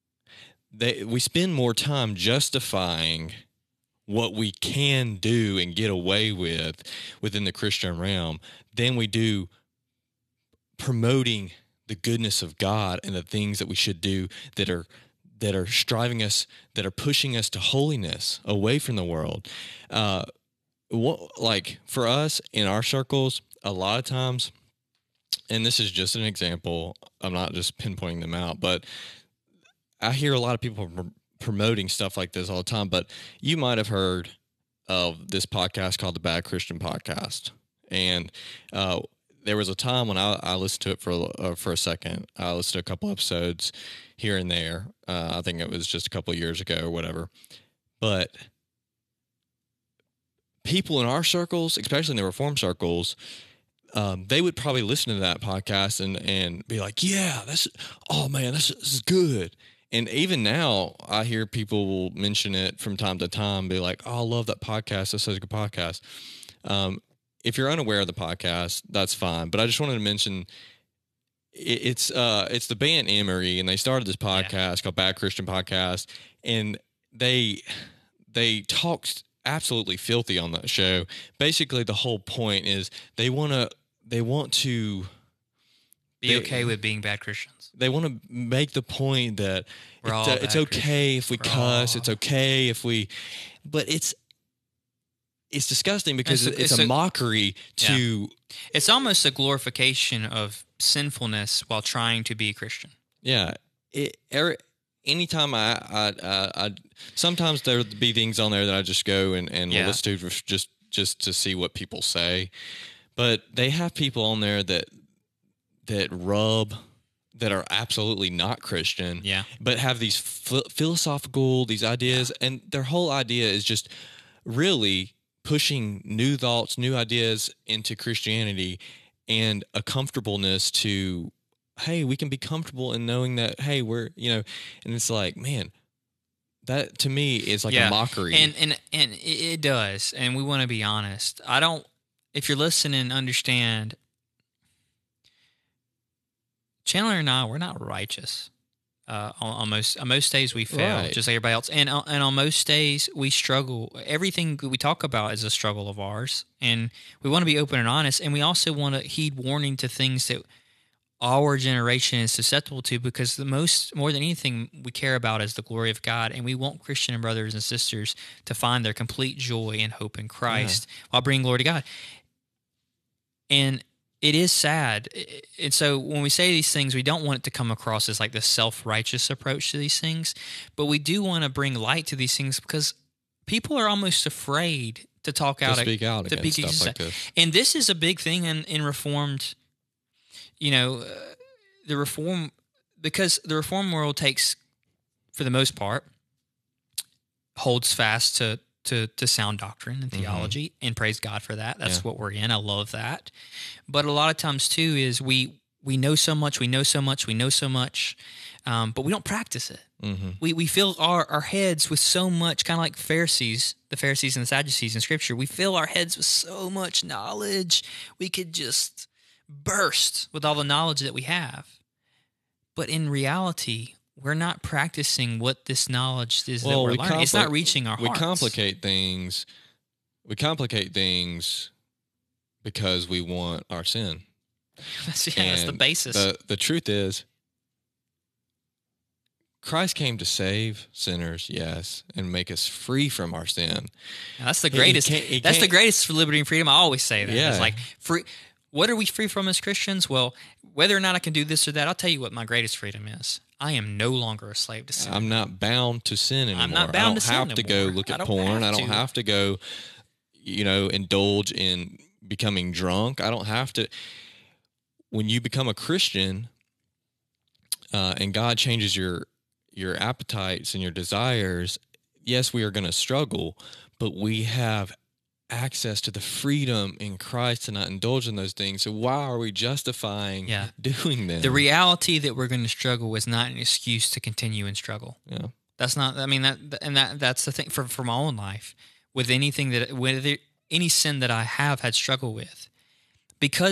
they we spend more time justifying what we can do and get away with within the Christian realm than we do promoting the goodness of God and the things that we should do that are that are striving us, that are pushing us to holiness away from the world. Uh, what, like for us in our circles, a lot of times, and this is just an example, I'm not just pinpointing them out, but I hear a lot of people pr- promoting stuff like this all the time, but you might have heard of this podcast called the Bad Christian Podcast. And, uh, there was a time when I, I listened to it for uh, for a second. I listened to a couple episodes here and there. Uh, I think it was just a couple of years ago or whatever. But people in our circles, especially in the Reform circles, um, they would probably listen to that podcast and, and be like, yeah, that's, oh man, this, this is good. And even now I hear people will mention it from time to time, be like, oh, I love that podcast. That's such a good podcast. Um, If you're unaware of the podcast, that's fine. But I just wanted to mention it's uh, it's the band Emery, and they started this podcast yeah. called Bad Christian Podcast, and they they talked absolutely filthy on that show. Basically, the whole point is they want to they want to be they, okay with being bad Christians. They want to make the point that We're it's, all uh, it's okay if we We're cuss. all... It's okay if we, but it's. It's disgusting because it's, a, it's, it's a, a mockery to... Yeah. It's almost a glorification of sinfulness while trying to be a Christian. Yeah. It, er, anytime I, I, I, I... Sometimes there'll be things on there that I just go and, and yeah. listen to just, just to see what people say. But they have people on there that that rub... that are absolutely not Christian, yeah. but have these ph- philosophical, these ideas, yeah. and their whole idea is just really... pushing new thoughts, new ideas into Christianity and a comfortableness to, hey, we can be comfortable in knowing that, hey, we're, you know, and it's like, man, that to me is like yeah. a mockery. And, and, and it does. And we want to be honest. I don't, if you're listening, understand, Chandler and I, we're not righteous. Uh, on, on most on most days we fail, right. just like everybody else, and and on most days we struggle. Everything we talk about is a struggle of ours, and we want to be open and honest, and we also want to heed warning to things that our generation is susceptible to, because the most more than anything we care about is the glory of God, and we want Christian brothers and sisters to find their complete joy and hope in Christ yeah. while bringing glory to God. And it is sad. And so when we say these things, we don't want it to come across as like this self-righteous approach to these things, but we do want to bring light to these things because people are almost afraid to talk to out. speak out to against speak stuff like this. And this is a big thing in, in Reformed, you know, uh, the Reform, because the Reform world takes, for the most part, holds fast to To, to sound doctrine and theology, mm-hmm. and praise God for that. That's yeah. what we're in. I love that. But a lot of times, too, is we we know so much, we know so much, we know so much, um, but we don't practice it. Mm-hmm. We we fill our, our heads with so much, kind of like Pharisees, the Pharisees and the Sadducees in Scripture. We fill our heads with so much knowledge, we could just burst with all the knowledge that we have. But in reality, we're not practicing what this knowledge is well, that we're we learning. Compli- it's not reaching our we hearts. We complicate things. We complicate things because we want our sin. That's, yeah, that's the basis. The, the truth is, Christ came to save sinners, yes, and make us free from our sin. Now, that's the greatest. He, he he that's the greatest for liberty and freedom. I always say that. Yeah. It's like free. What are we free from as Christians? Well, whether or not I can do this or that, I'll tell you what my greatest freedom is. I am no longer a slave to sin. I'm not bound to sin anymore. I'm not bound I don't to sin have to anymore. go look at I porn. I have don't to. have to go, you know, indulge in becoming drunk. I don't have to. When you become a Christian, uh, and God changes your your appetites and your desires, yes, we are going to struggle, but we have access to the freedom in Christ to not indulge in those things. So why are we justifying yeah. doing them? The reality that we're going to struggle is not an excuse to continue and struggle. Yeah, that's not. I mean that, and that that's the thing for for my own life. With anything that with any sin that I have had struggle with, because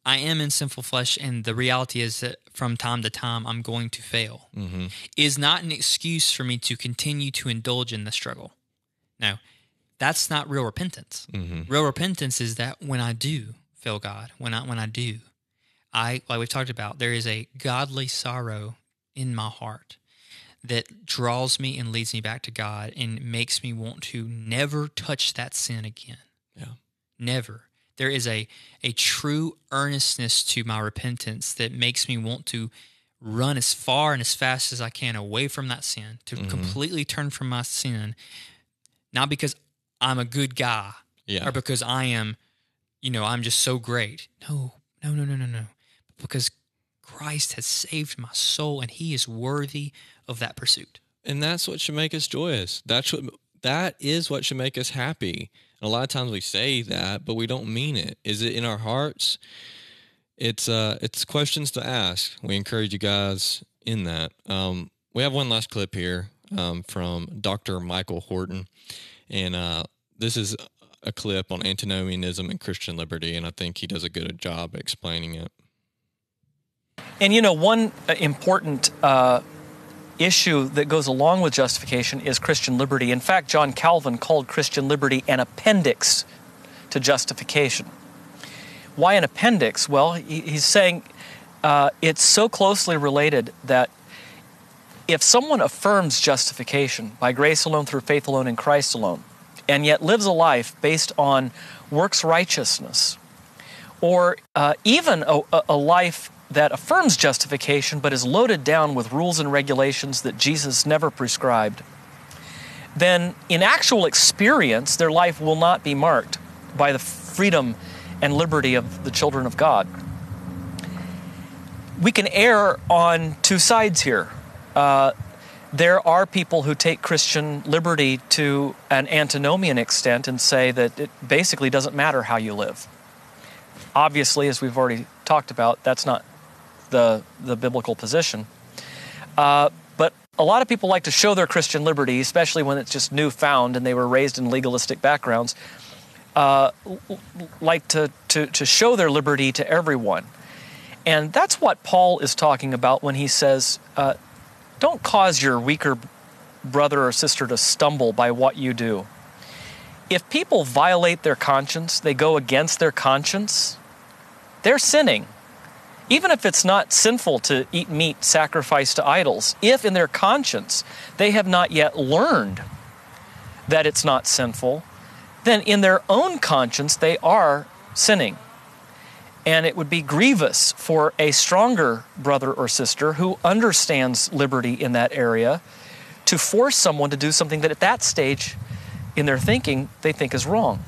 I am in sinful flesh, and the reality is that from time to time I'm going to fail, mm-hmm. is not an excuse for me to continue to indulge in the struggle. No, that's not real repentance. Mm-hmm. Real repentance is that when I do fail God, when I when I do, I like we've talked about, there is a godly sorrow in my heart that draws me and leads me back to God and makes me want to never touch that sin again. Yeah, never. There is a, a true earnestness to my repentance that makes me want to run as far and as fast as I can away from that sin, to mm-hmm. completely turn from my sin, not because I'm a good guy yeah. or because I am, you know, I'm just so great. No, no, no, no, no, no. But because Christ has saved my soul and he is worthy of that pursuit. And that's what should make us joyous. That's what, that is what should make us happy. And a lot of times we say that, but we don't mean it. Is it in our hearts? It's uh, it's questions to ask. We encourage you guys in that. Um, we have one last clip here um, from Doctor Michael Horton, and uh, this is a clip on antinomianism and Christian liberty, and I think he does a good job explaining it. And you know, one important uh, issue that goes along with justification is Christian liberty. In fact, John Calvin called Christian liberty an appendix to justification. Why an appendix? Well, he, he's saying uh, it's so closely related that if someone affirms justification by grace alone, through faith alone, in Christ alone, and yet lives a life based on works righteousness, or uh, even a, a life that affirms justification but is loaded down with rules and regulations that Jesus never prescribed, then in actual experience, their life will not be marked by the freedom and liberty of the children of God. We can err on two sides here. Uh, there are people who take Christian liberty to an antinomian extent and say that it basically doesn't matter how you live. Obviously, as we've already talked about, that's not the the biblical position. Uh, but a lot of people like to show their Christian liberty, especially when it's just newfound and they were raised in legalistic backgrounds, uh, like to, to, to show their liberty to everyone. And that's what Paul is talking about when he says, uh, don't cause your weaker brother or sister to stumble by what you do. If people violate their conscience, they go against their conscience, they're sinning. Even if it's not sinful to eat meat sacrificed to idols, if in their conscience they have not yet learned that it's not sinful, then in their own conscience they are sinning. And it would be grievous for a stronger brother or sister who understands liberty in that area to force someone to do something that at that stage in their thinking they think is wrong.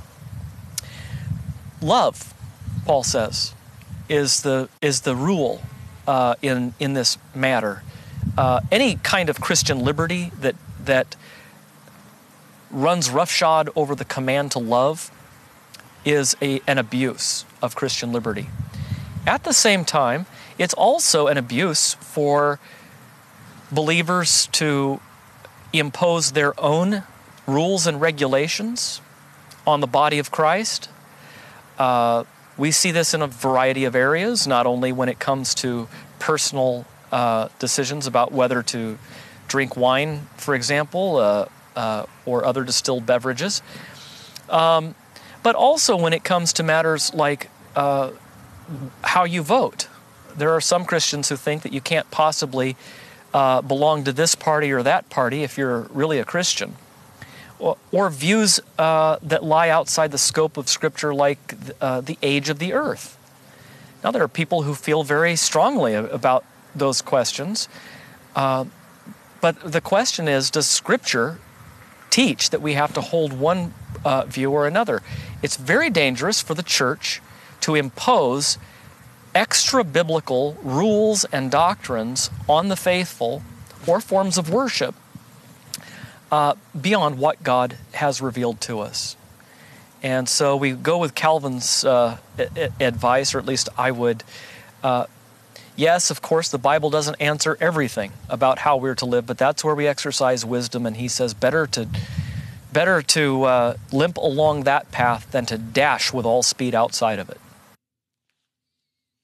Love, Paul says, is the is the rule uh, in in this matter. Uh, any kind of Christian liberty that that runs roughshod over the command to love is a an abuse of Christian liberty. At the same time, it's also an abuse for believers to impose their own rules and regulations on the body of Christ. Uh, We see this in a variety of areas, not only when it comes to personal uh, decisions about whether to drink wine, for example, uh, uh, or other distilled beverages, um, but also when it comes to matters like uh, how you vote. There are some Christians who think that you can't possibly uh, belong to this party or that party if you're really a Christian. Or, or views uh, that lie outside the scope of Scripture, like uh, the age of the earth. Now, there are people who feel very strongly about those questions, uh, but the question is, does Scripture teach that we have to hold one uh, view or another? It's very dangerous for the church to impose extra-biblical rules and doctrines on the faithful or forms of worship Uh, beyond what God has revealed to us. And so we go with Calvin's uh, advice, or at least I would. Uh, yes, of course, the Bible doesn't answer everything about how we're to live, but that's where we exercise wisdom. And he says better to better to uh, limp along that path than to dash with all speed outside of it.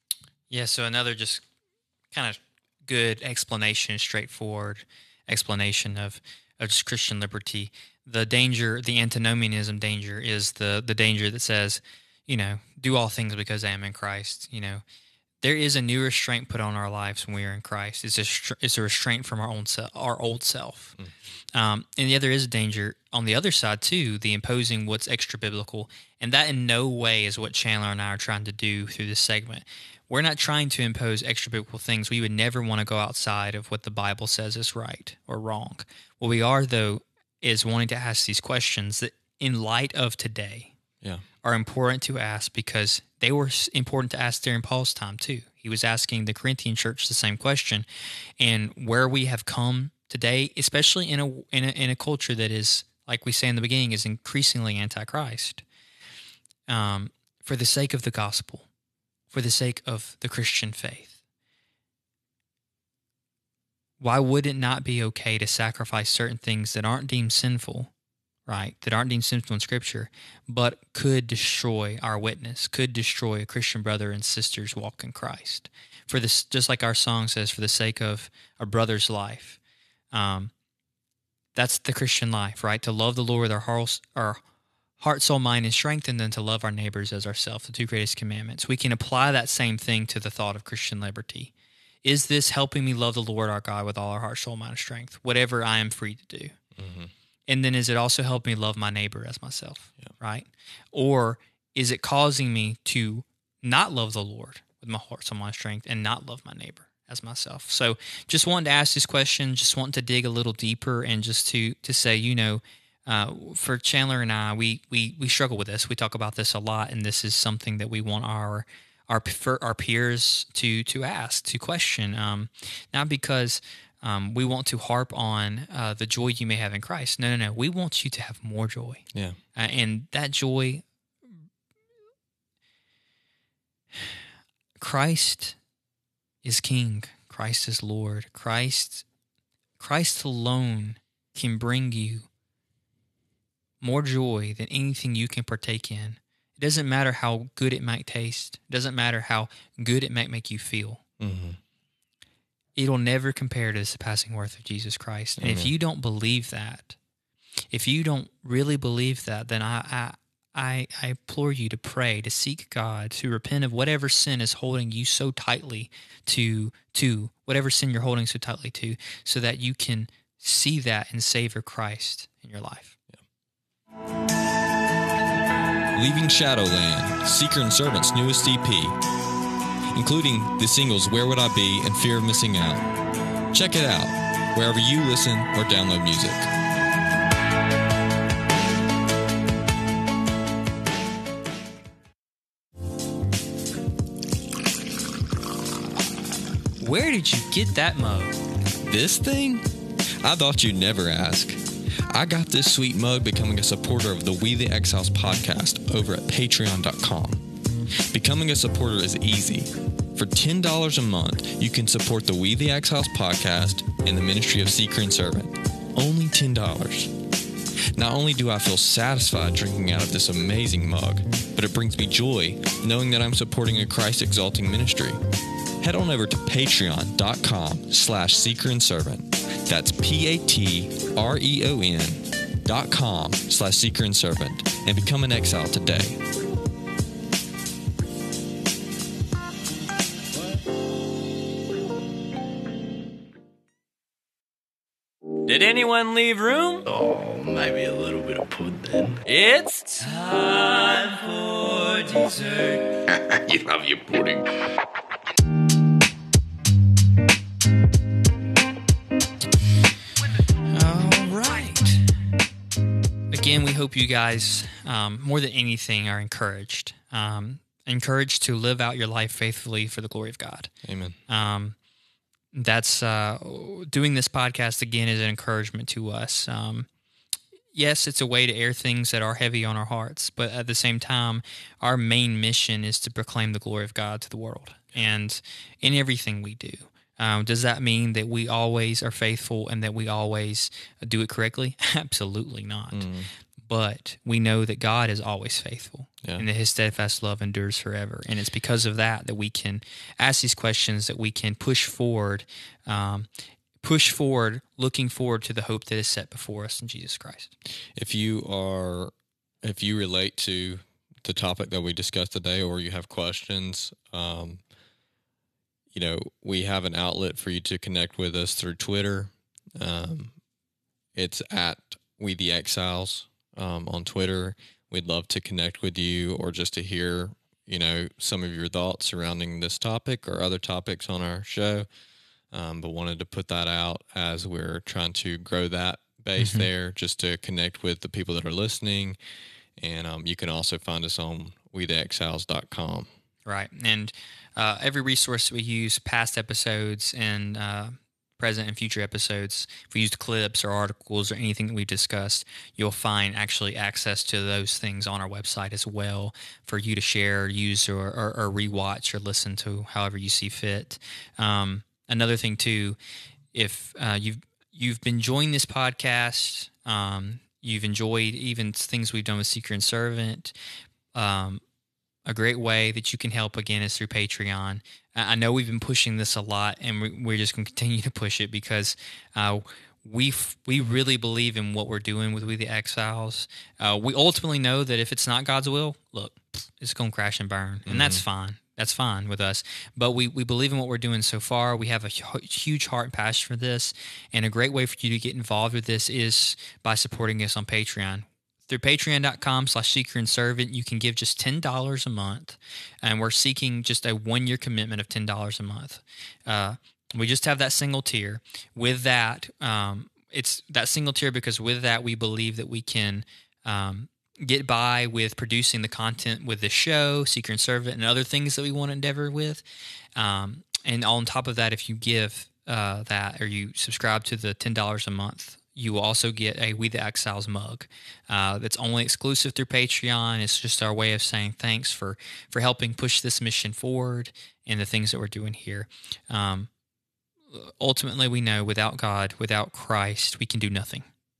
Yeah, so another just kind of good explanation, straightforward explanation of, of just Christian liberty. The danger, the antinomianism danger is the, the danger that says, you know, do all things because I am in Christ. You know, there is a new restraint put on our lives when we are in Christ. It's a, it's a restraint from our own self, our old self. Mm. Um, and the other is a danger on the other side too, the imposing what's extra biblical. And that in no way is what Chandler and I are trying to do through this segment. We're not trying to impose extra biblical things. We would never want to go outside of what the Bible says is right or wrong. What we are, though, is wanting to ask these questions that, in light of today, yeah. are important to ask because they were important to ask during Paul's time, too. He was asking the Corinthian church the same question. And where we have come today, especially in a, in a, in a culture that is, like we say in the beginning, is increasingly anti-Christ, um, for the sake of the gospel, for the sake of the Christian faith. Why would it not be okay to sacrifice certain things that aren't deemed sinful, right, that aren't deemed sinful in Scripture, but could destroy our witness, could destroy a Christian brother and sister's walk in Christ? For this, just like our song says, for the sake of a brother's life. Um, that's the Christian life, right? To love the Lord with our hearts, our heart, soul, mind, and strength, and then to love our neighbors as ourselves, the two greatest commandments. We can apply that same thing to the thought of Christian liberty. Is this helping me love the Lord our God with all our heart, soul, mind, and strength, whatever I am free to do? Mm-hmm. And then is it also helping me love my neighbor as myself, yeah. right? Or is it causing me to not love the Lord with my heart, soul, mind, and strength, and not love my neighbor as myself? So just wanting to ask this question, just wanting to dig a little deeper and just to to say, you know, Uh, for Chandler and I, we, we, we struggle with this. We talk about this a lot, and this is something that we want our our our peers to to ask, to question. Um, not because um, we want to harp on uh, the joy you may have in Christ. No, no, no. We want you to have more joy. Yeah, uh, and that joy, Christ is King. Christ is Lord. Christ, Christ alone can bring you more joy than anything you can partake in. It doesn't matter how good it might taste. It doesn't matter how good it might make you feel. Mm-hmm. It'll never compare to the surpassing worth of Jesus Christ. And mm-hmm. if you don't believe that, if you don't really believe that, then I, I I I implore you to pray, to seek God, to repent of whatever sin is holding you so tightly to to whatever sin you're holding so tightly to, so that you can see that and savor Christ in your life. Leaving Shadowland, Seeker and Servant's newest E P, including the singles Where Would I Be and Fear of Missing Out. Check it out wherever you listen or download music. Where did you get that mug? This thing? I thought you'd never ask. I got this sweet mug becoming a supporter of the We the Exiles podcast over at patreon dot com. Becoming a supporter is easy. For ten dollars a month, you can support the We the Exiles podcast and the ministry of Seeker and Servant. Only ten dollars. Not only do I feel satisfied drinking out of this amazing mug, but it brings me joy knowing that I'm supporting a Christ-exalting ministry. Head on over to patreon dot com slash seeker and servant. That's P-A-T-R-E-O-N dot com slash seeker and servant and become an exile today. Did anyone leave room? Oh, maybe a little bit of pudding. It's time for dessert. You love your pudding. Again, we hope you guys, um, more than anything, are encouraged. Um, encouraged to live out your life faithfully for the glory of God. Amen. Um, that's uh, doing this podcast, again, is an encouragement to us. Um, yes, it's a way to air things that are heavy on our hearts, but at the same time, our main mission is to proclaim the glory of God to the world, and in everything we do. Um, does that mean that we always are faithful and that we always do it correctly? Absolutely not. Mm. but we know that God is always faithful, Yeah. and that His steadfast love endures forever. And it's because of that that we can ask these questions, that we can push forward, um, push forward, looking forward to the hope that is set before us in Jesus Christ. If you are, if you relate to the topic that we discussed today, or you have questions, um, you know, we have an outlet for you to connect with us through Twitter. Um, it's at We the Exiles um, on Twitter. We'd love to connect with you, or just to hear, you know, some of your thoughts surrounding this topic or other topics on our show. Um, but wanted to put that out as we're trying to grow that base mm-hmm. there, just to connect with the people that are listening. And um, you can also find us on we the exiles dot com. Right. And uh, every resource we use, past episodes and uh, present and future episodes, if we used clips or articles or anything that we've discussed, you'll find actually access to those things on our website as well for you to share, use, or, or, or rewatch or listen to however you see fit. Um, another thing, too, if uh, you've, you've been enjoying this podcast, um, you've enjoyed even things we've done with Seeker and Servant, um, a great way that you can help, again, is through Patreon. I know we've been pushing this a lot, and we're just going to continue to push it because uh, we we really believe in what we're doing with We the Exiles. Uh, we ultimately know that if it's not God's will, look, it's going to crash and burn, and mm-hmm. that's fine. That's fine with us. But we, we believe in what we're doing so far. We have a huge heart and passion for this, and a great way for you to get involved with this is by supporting us on Patreon. Through patreon.com slash seeker and servant, you can give just ten dollars a month, and we're seeking just a one-year commitment of ten dollars a month. Uh, we just have that single tier. With that, um, it's that single tier because with that, we believe that we can um, get by with producing the content with the show, Seeker and Servant, and other things that we want to endeavor with. Um, and on top of that, if you give uh, that or you subscribe to the ten dollars a month, you will also get a We the Exiles mug uh, that's only exclusive through Patreon. It's just our way of saying thanks for, for helping push this mission forward and the things that we're doing here. Um, ultimately, we know without God, without Christ, we can do nothing.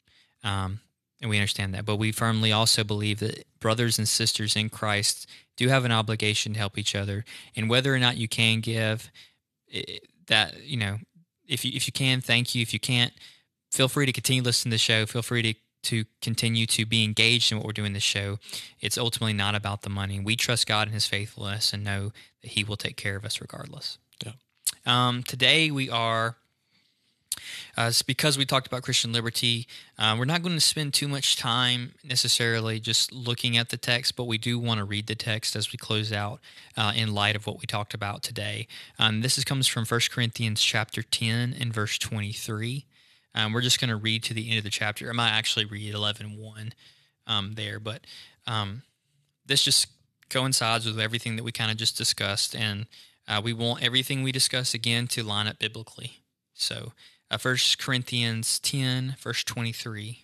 Um, and we understand that. But we firmly also believe that brothers and sisters in Christ do have an obligation to help each other. And whether or not you can give, it, that, you know, if you, if you can, thank you. If you can't, feel free to continue listening to the show. Feel free to, to continue to be engaged in what we're doing in this show. It's ultimately not about the money. We trust God and His faithfulness and know that He will take care of us regardless. Yeah. Um, today we are, uh, because we talked about Christian liberty, uh, we're not going to spend too much time necessarily just looking at the text, but we do want to read the text as we close out uh, in light of what we talked about today. Um, this is, comes from First Corinthians chapter ten and verse twenty-three. Um, we're just going to read to the end of the chapter. I might actually read eleven one um, there, but um, this just coincides with everything that we kind of just discussed, and uh, we want everything we discuss, again, to line up biblically. So uh, First Corinthians ten, verse twenty-three,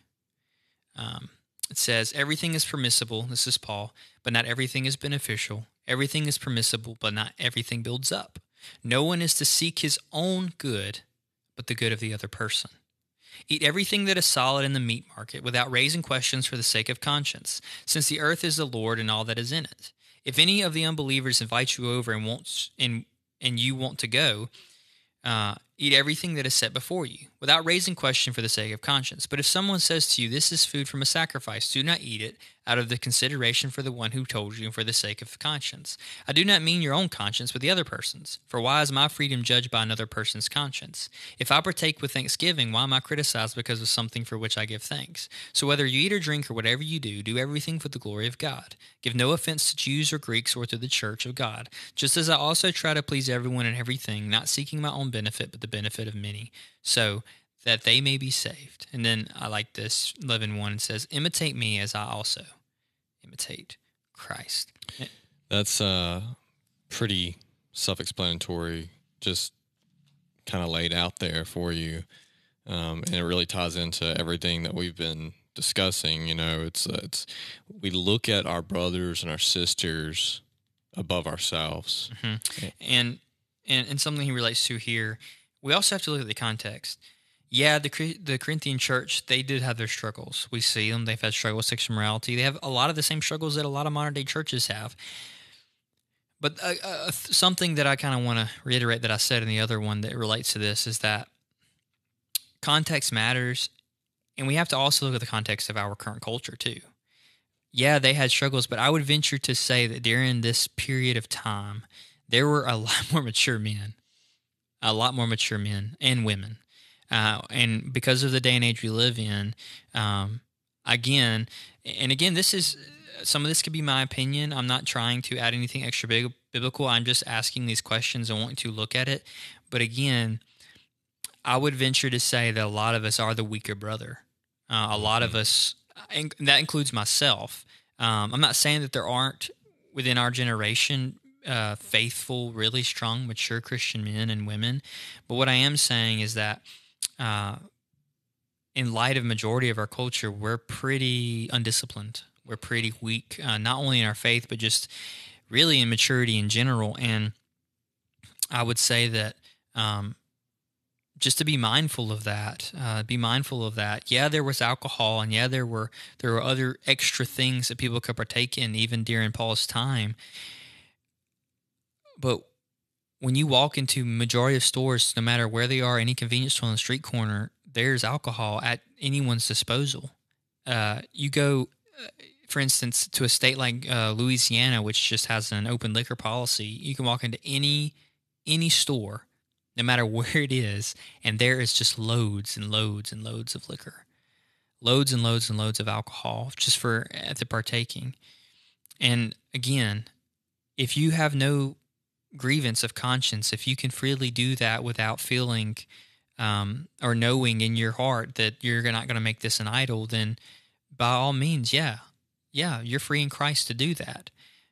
um, it says, "Everything is permissible," this is Paul, "but not everything is beneficial. Everything is permissible, but not everything builds up. No one is to seek his own good, but the good of the other person. Eat everything that is solid in the meat market without raising questions for the sake of conscience, since the earth is the Lord and all that is in it. If any of the unbelievers invite you over and wants and and you want to go, uh, eat everything that is set before you, without raising question for the sake of conscience. But if someone says to you, 'This is food from a sacrifice,' do not eat it out of the consideration for the one who told you and for the sake of conscience. I do not mean your own conscience, but the other person's. For why is my freedom judged by another person's conscience? If I partake with thanksgiving, why am I criticized because of something for which I give thanks? So whether you eat or drink or whatever you do, do everything for the glory of God. Give no offense to Jews or Greeks or to the church of God, just as I also try to please everyone in everything, not seeking my own benefit, but the benefit of many, so that they may be saved." And then I like this, eleven one, it says, "Imitate me as I also imitate Christ." That's uh, pretty self-explanatory, just kind of laid out there for you. Um, and it really ties into everything that we've been discussing. You know, it's, it's, we look at our brothers and our sisters above ourselves. Mm-hmm. And, and, and something he relates to here, we also have to look at the context. Yeah, the the Corinthian church, they did have their struggles. We see them. They've had struggles with sexual morality. They have a lot of the same struggles that a lot of modern-day churches have. But uh, uh, something that I kind of want to reiterate that I said in the other one that relates to this is that context matters, and we have to also look at the context of our current culture too. Yeah, they had struggles, but I would venture to say that during this period of time, there were a lot more mature men, a lot more mature men and women. Uh, and because of the day and age we live in, um, again, and again, this is, some of this could be my opinion. I'm not trying to add anything extra big, biblical. I'm just asking these questions and wanting to look at it. But again, I would venture to say that a lot of us are the weaker brother. Uh, a lot of us, and that includes myself. Um, I'm not saying that there aren't within our generation uh, faithful, really strong, mature Christian men and women. But what I am saying is that Uh, in light of majority of our culture, we're pretty undisciplined. We're pretty weak, uh, not only in our faith, but just really in maturity in general. And I would say that um, just to be mindful of that, uh, be mindful of that. Yeah, there was alcohol, and yeah, there were there were other extra things that people could partake in, even during Paul's time. But when you walk into majority of stores, no matter where they are, any convenience store on the street corner, there's alcohol at anyone's disposal. Uh, you go, uh, for instance, to a state like uh, Louisiana, which just has an open liquor policy. You can walk into any any store, no matter where it is, and there is just loads and loads and loads of liquor, loads and loads and loads of alcohol just for at the partaking. And again, if you have no grievance of conscience, if you can freely do that without feeling um, or knowing in your heart that you're not going to make this an idol, then by all means, yeah, yeah, you're free in Christ to do that.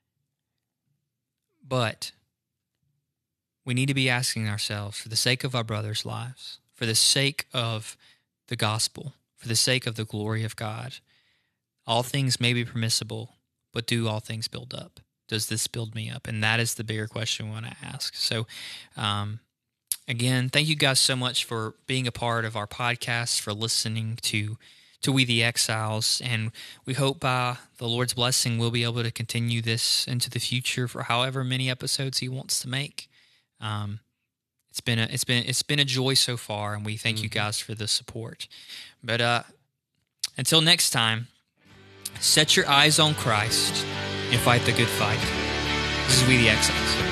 But we need to be asking ourselves, for the sake of our brothers' lives, for the sake of the gospel, for the sake of the glory of God, all things may be permissible, but do all things build up? Does this build me up? And that is the bigger question we want to ask. So, um, again, thank you guys so much for being a part of our podcast, for listening to to We the Exiles. And we hope by the Lord's blessing, we'll be able to continue this into the future for however many episodes He wants to make. Um, it's been a it's been it's been a joy so far, and we thank mm-hmm. you guys for the support. But uh, until next time, set your eyes on Christ and fight the good fight. This is We the Exiles.